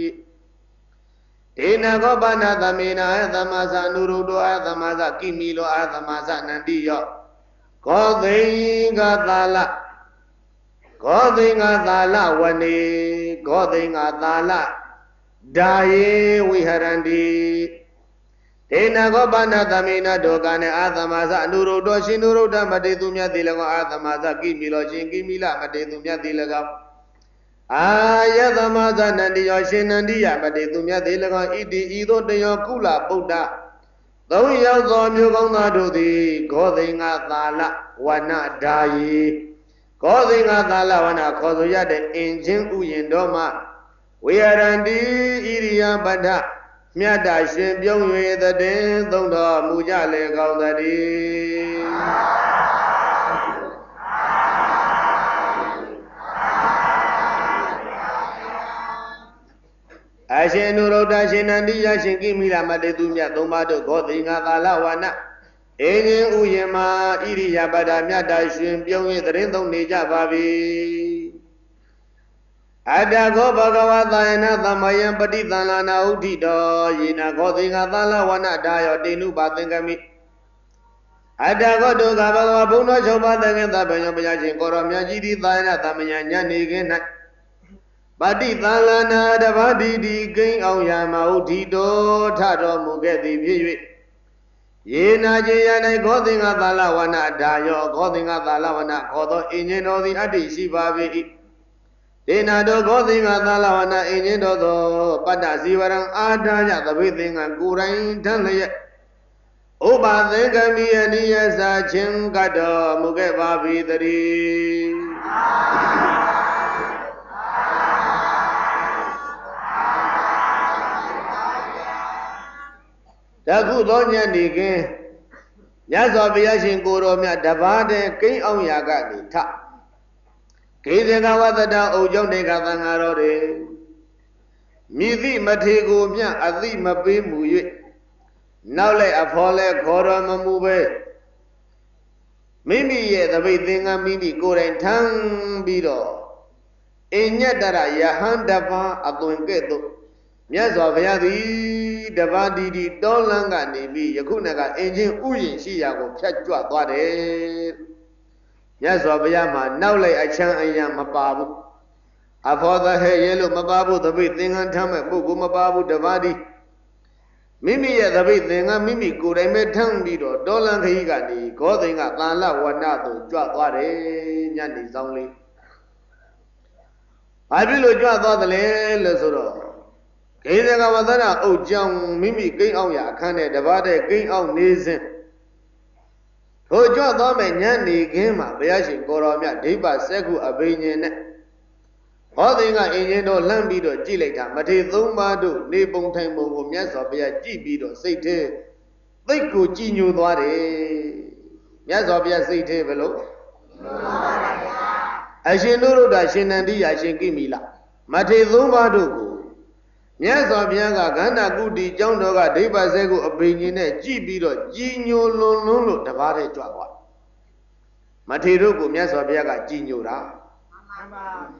Speaker 1: ဒေနကောပဏသမေနအာယသမသအနုရုဒ္ဓောအာယသမသကိမိလောအာယသမသနန္တိယောဂောသိင်္ဂသာလဂောသိင်္ဂသာလဝနေဂောသိင်္ဂသာလဒါယေဝိဟရန္တိဒေနကောပဏသမေနဒုက္ခနဲ့အာသမသအနုရုဒ္ဓောရှင်နုရုဒ္ဓမတေသူမြတ်တိ၎င်းအာသမသကိမိလောရှင်ကိမိလမတေသူမြတ်တိ၎င်းအာယသမသနန္တိယောရှင်နန္တိယမတေသူမြတ်တိ၎င်းဣတိဤသို့တယောကုလဗုဒ္ဓသုံးယောက်သောမျိုးကောင်းသားတို့သည်ဂောသိင်္ဂသာလဝနဒါယေဂောသိင်္ဂသာလဝနခေါ်ဆိုရတဲ့အင်ချင်းဥယျင်တော်မှာဝေယရန္တိဣရိယပဒ္ဒမြတ်တာရှင်ပြုံး၍တည်သုံးတော်မူကြလေကောင်းတည်းအရှင်နုရုဒ္ဓရှင်နန္ဒီယရှင်ကိမိလာမတေသူမြတ်သုံးပါးတို့ဂောတိငါကာလဝနအင်းရင်ဥယျမဣရိယာပဒမြတ်တာရှင်ပြုံး၍တည်သုံးနေကြပါပြီအတ္တကောဘဂဝသာယနာသမယံပฏิသန္လနာဥဒိတောယေနဂောတိငါသာလဝနဒါယောတေနုပါသင်္ကမိအတ္တကောတုကဘဂဝဘုံတော်၆ပါးသခင်သဗ္ဗညောဘုရားရှင်ကိုရောမြတ်ကြီးဒီသာယနာသမယံညနေခင်း၌ပฏิသန္လနာတပါတိတိကိန်းအောင်ယာမဥဒိတောထတော်မူခဲ့သည်ဖြစ်၍ယေနာကျေယ၌ဂောတိငါသာလဝနဒါယောဂောတိငါသာလဝနခေါ်သောအင်ဂျင်တော်သည်အတ္တိရှိပါ၏ဒေနာတောဂောတိငါသာလဝနအင်ဂျင်တော်သောပတ္တဇီဝရံအာထာယသဗ္ဗေသင်္ကကိုယ်တိုင်ထမ်းလျက်ဥပသင်္ကမိယနိယစာချင်းကတော်မူခဲ့ပါပြီတည်းတခုသောညနေခင်းမြတ်စွာဘုရားရှင်ကိုယ်တော်မြတ်တပါးတည်းကိန်းအောင်ရာကနေထကေဇင်ကဝတ္တအုပ်ကျောင်းတေကသံဃာတော်တွေမြည်သည့်မထေကိုမြအသိမပေးမူ၍နောက်လိုက်အဖော်လဲခေါ်တော်မမူပဲမိမိရဲ့သပိတ်သင်္ကန်းမိမိကိုယ်တိုင်ထမ်းပြီးတော့အညတရယဟန်တပါအသွင်ကဲ့သို့မြတ်စွာဘုရားသည်တပါတီတီတောလန်းကနေပြီးယခုနကအင်ချင်းဥယျင်ရှိရာကိုဖြတ်ကြွသွားတယ်မြတ်စွာဘုရားမှာနောက်လိုက်အချမ်းအယံမပါဘူးအဖော်သဟဲရဲလို့မပါဘူးသပိတ်သင်္ကန်းထမ်းမဲ့ပုဂ္ဂိုလ်မပါဘူးတပါတီမိမိရဲ့သပိတ်သင်္ကန်းမိမိကိုယ်တိုင်ပဲထမ်းပြီးတော့တောလန်းခရီးကနေဂောသိင်္ဂသာလဝနသို့ကြွသွားတယ်ညနေဆောင်လေးဘာဖြစ်လို့ကြွသွားသလဲလို့ဆိုတော့ကေဇကဝသနာအုပ်ကြောင့်မိမိကိန်းအောင်ရအခန်းနဲ့တပါးတဲ့ကိန်းအောင်နေစဉ်ထိုကြွသွားမဲ့ညနေခင်းမှာဘုရားရှင်ကိုရောမြတ်ဒိဗ္ဗစက္ခုအဘိညာဉ်နဲ့ဟောသိင်္ဂအင်ဂျင်တော်လှမ်းပြီးတော့ကြည့်လိုက်တာမထေသုံးပါးတို့နေပုံထိုင်ပုံကိုမြတ်စွာဘုရားကြည့်ပြီးတော့စိတ်ထဲသိတ်ကိုကြည်ညိုသွားတယ်မြတ်စွာဘုရားစိတ်ထဲဘယ်လိုအရှင်နုရုဒ္ဓရှင်နန္ဒီယရှင်ကိမိလမထေသုံးပါးတို့ကိုမြတ်စွာဘုရားကကန္နာကုတီကျောင်းတော်ကဒိဗ္ဗစက္ခုအဘိညာဉ်နဲ့ကြည့်ပြီးတော့ကြည်ညိုလွန်လွန်းလို့တပါးတည်းကြွသွားမထေတို့ကိုမြတ်စွာဘုရားကကြည်ညိုတာမှန်ပါ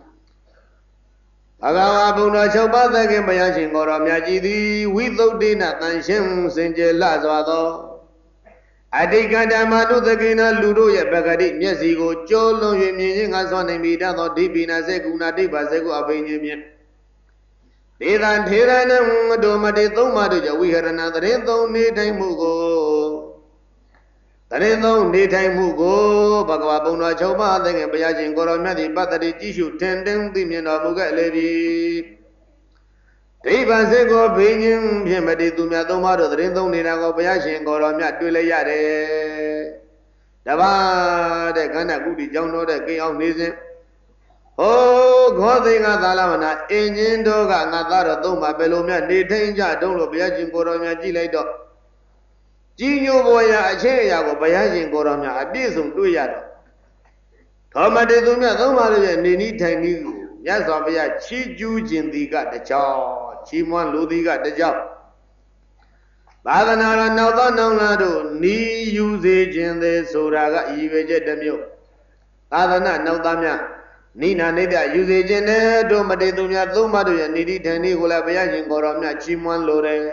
Speaker 1: ဗျာဘဂဝါဘုံတော်၆ပါးသခင်ဘုရားရှင်ကိုယ်တော်မြတ်ကြီးသည်ဝိသုဒ္ဓိနတန်ရှင်းစင်ကြယ်လှစွာသောအတိကဓမ္မတုသကိနာလူတို့ရဲ့ပဂတိမျက်စီကိုကျော်လွန်၍မြင်ခြင်းငါစွမ်းနိုင်ပြီးတတ်သောဒိဗိနာစက္ခုနာဒိဗ္ဗစက္ခုအဘိညာဉ်ဖြင့်ဒေသံထေရနံဒုမတေသုံးပါးတို့ကြောင့်ဝိဟရဏသရင်သုံးနေထိုင်မှုကိုသရင်သုံးနေထိုင်မှုကိုဘဂဝါဘုံတော်၆ပါးသခင်ဘုရားရှင်ကိုရောမြတ်သည်ပတ္တိကြည့်ရှုထင်တင်သိမြင်တော်မူခဲ့လေပြီဒိဗ္ဗစက္ခုဘိညာဉ်ဖြင့်မတေသူများသုံးပါးတို့သရင်သုံးနေတာကိုဘုရားရှင်ကိုရောမြတ်တွေ့လိုက်ရတယ်တပါးတဲ့ခန္ဓာကုတိကြောင့်တော်တဲ့ကိန်းအောင်နေစဉ်ဟိုဂောသိင်္ဂသာလဝနာအင်ဂျင်တော်ကငါသားတော်သုံးပါဘယ်လိုများနေထိုင်ကြတုံးလို့ဘုရားရှင်ကိုတော်များကြည့်လိုက်တော့ကြီးညိုပေါ်ရာအချင်းအရာကိုဘုရားရှင်ကိုတော်များအပြည့်စုံတွေ့ရတော့သောမတေသူမြတ်သုံးပါလို့ရဲ့နေနီးထိုင်နီးကိုမြတ်စွာဘုရားချီးကျူးခြင်းသည်ကတကြောင်ချီးမွမ်းလိုသည်ကတကြောင်သာသနာတော်နောက်သောနောင်လာတို့နီးယူစေခြင်းသည်ဆိုတာကရည်ရွယ်ချက်တစ်မျိုးသာသနာနောက်သားများနိနာနိဒယူစေခြင်းနဲ့တို့မတေသူများသုံးပါတို့ရဲ့နေတိထန်လေးကိုလည်းဘုရားရှင်ကိုတော်မြတ်ချီးမွမ်းလိုတယ်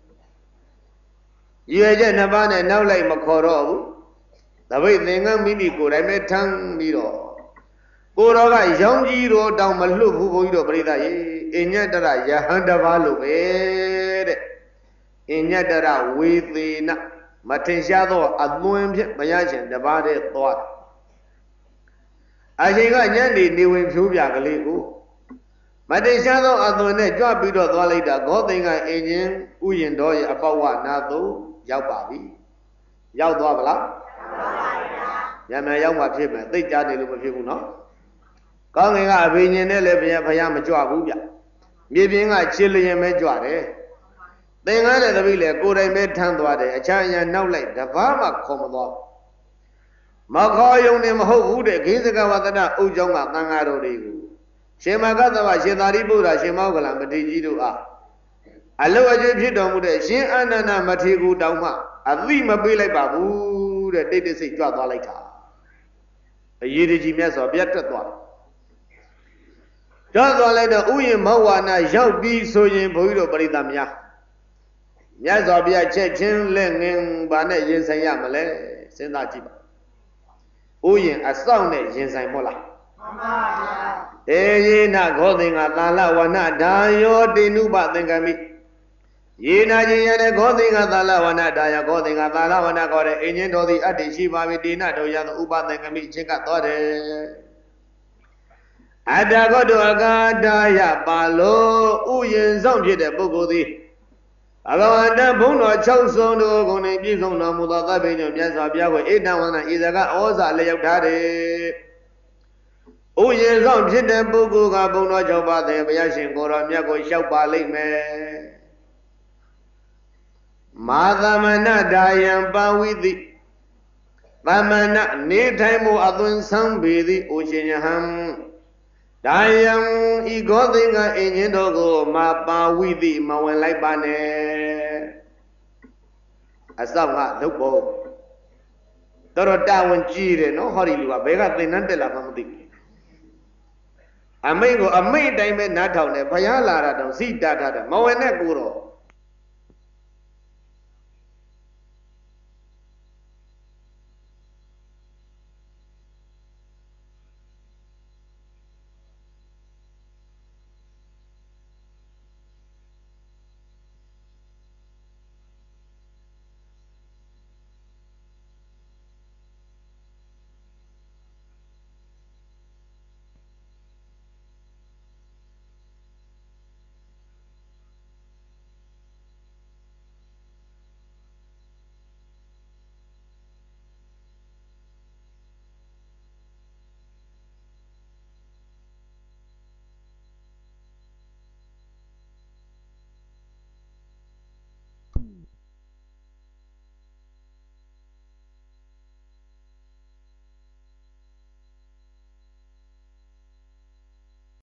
Speaker 1: ။ရွယ်ချက်နှစ်ပါးနဲ့နောက်လိုက်မခေါ်တော့ဘူး။သပိတ်သင်္ကန်းမိမိကိုယ်တိုင်ပဲထမ်းပြီးတော့ကိုတော်ကရောင်ကြီးတော်တောင်မလွတ်ဘူးဘုန်းကြီးတို့ပြိဿရေအညတရယဟန်တပါလို့ပဲတဲ့အညတရဝေသေနမထင်ရှားသောအသွင်ဖြင့်ဘုရားရှင်တပါးတည်းသွားအချိန်ကညနေနေဝင်ဖြိုးပြကလေးကိုမတင်ရှားသောအသွင်နဲ့ကြွပြီးတော့သွားလိုက်တာဂောသိင်္ဂအင်ဂျင်ဥယျင်တော်ရဲ့အပေါဝနာသို့ရောက်ပါပြီရောက်သွားဗလားရောက်ပါပြီဗျာညမရောက်မှဖြစ်မယ်သိကြတယ်လို့မဖြစ်ဘူးနော်ကောင်းငင်ကအဘိညာဉ်နဲ့လည်းဘုရားမကြွဘူးဗျမြေပြင်ကချစ်လျင်ပဲကြွတယ်သင်္ကန်းတဲ့တပည့်လေကိုယ်တိုင်ပဲထမ်းသွားတယ်အခြားအရာနောက်လိုက်တပားမှခေါ်မသွားမခေါ်ယုံနေမဟုတ်ဘူးတဲ့ခေစကဝတ္တအုပ်ကျောင်းကသံဃာတော်တွေကိုရှင်မဂ္ဂသဗ္ဗရှင်သာရိပုတ္တရာရှင်မောဂလမထေရကြီးတို့အားအလုအကျွေးဖြစ်တော်မူတဲ့ရှင်အာနန္ဒမထေရကိုတောင်းမှအသိမပေးလိုက်ပါဘူးတဲ့တိတ်တိတ်စိတ်ကြွသွားလိုက်တာအရေးကြီးမြတ်စွာဘုရားတက်သွားတော့သွားလိုက်တော့ဥယျာဉ်မောဝါနာရောက်ပြီးဆိုရင်ဘုန်းကြီးတို့ပရိသတ်များမြတ်စွာဘုရားချက်ချင်းလက်ငင်းဘာနဲ့ရင်ဆိုင်ရမလဲစဉ်းစားကြည့်ပါဥယျာဉ်အစောင့်နဲ့ရင်ဆိုင်မို့လားမှန်ပါဗျာတေယေနဂောသင်္ကသာလဝနဒါယောတေနုပသင်္ကမိယေနာချင်းရတဲ့ဂောသင်္ကသာလဝနဒါယဂောသင်္ကသာလဝနခေါ်တဲ့အင်းချင်းတော်သည်အတ္တိရှိပါပြီတေနတော်ရသောဥပသင်္ကမိချင်းကသွားတယ်အတ္တဂောတုအကာဒါယပါလို့ဥယျာဉ်ဆောင်ဖြစ်တဲ့ပုဂ္ဂိုလ်သည်အလောအတ္တဘုံတော်6ဆုံးတို့ကိုနေပြည့်စုံတော်မူသောသဗ္ဗညုမြတ်စွာဘုရားကိုဣဒံဝန္ဒဣဇကဩဇာလျောက်ထားတယ်ဥယျာဉ်ဆောင်ဖြစ်တဲ့ပုဂ္ဂိုလ်ကဘုံတော်6ပါးတဲ့ဘုရားရှင်ကိုယ်တော်မြတ်ကိုလျှောက်ပါလိမ့်မယ်မာသမဏဒါယံပဝိတိသမဏနေထိုင်မှုအသွင်ဆန်းပေသည်အိုရှင်ယဟံဒါယံဤဂောသင်္ကအင်းချင်းတော်ကိုမာပါဝိတိမဝင်လိုက်ပါနဲ့အစောင့်ကလုပ်ဖို့တော်တာဝန်ကြီးတယ်နော်ဟောဒီလူကဘယ်ကသင်္นานတက်လာမှမသိဘူးအမိန့်ကိုအမိန့်အတိုင်းပဲနားထောင်တယ်ဘုရားလာတာတော့စိတ္တထားတယ်မဝင်နဲ့ကိုတော့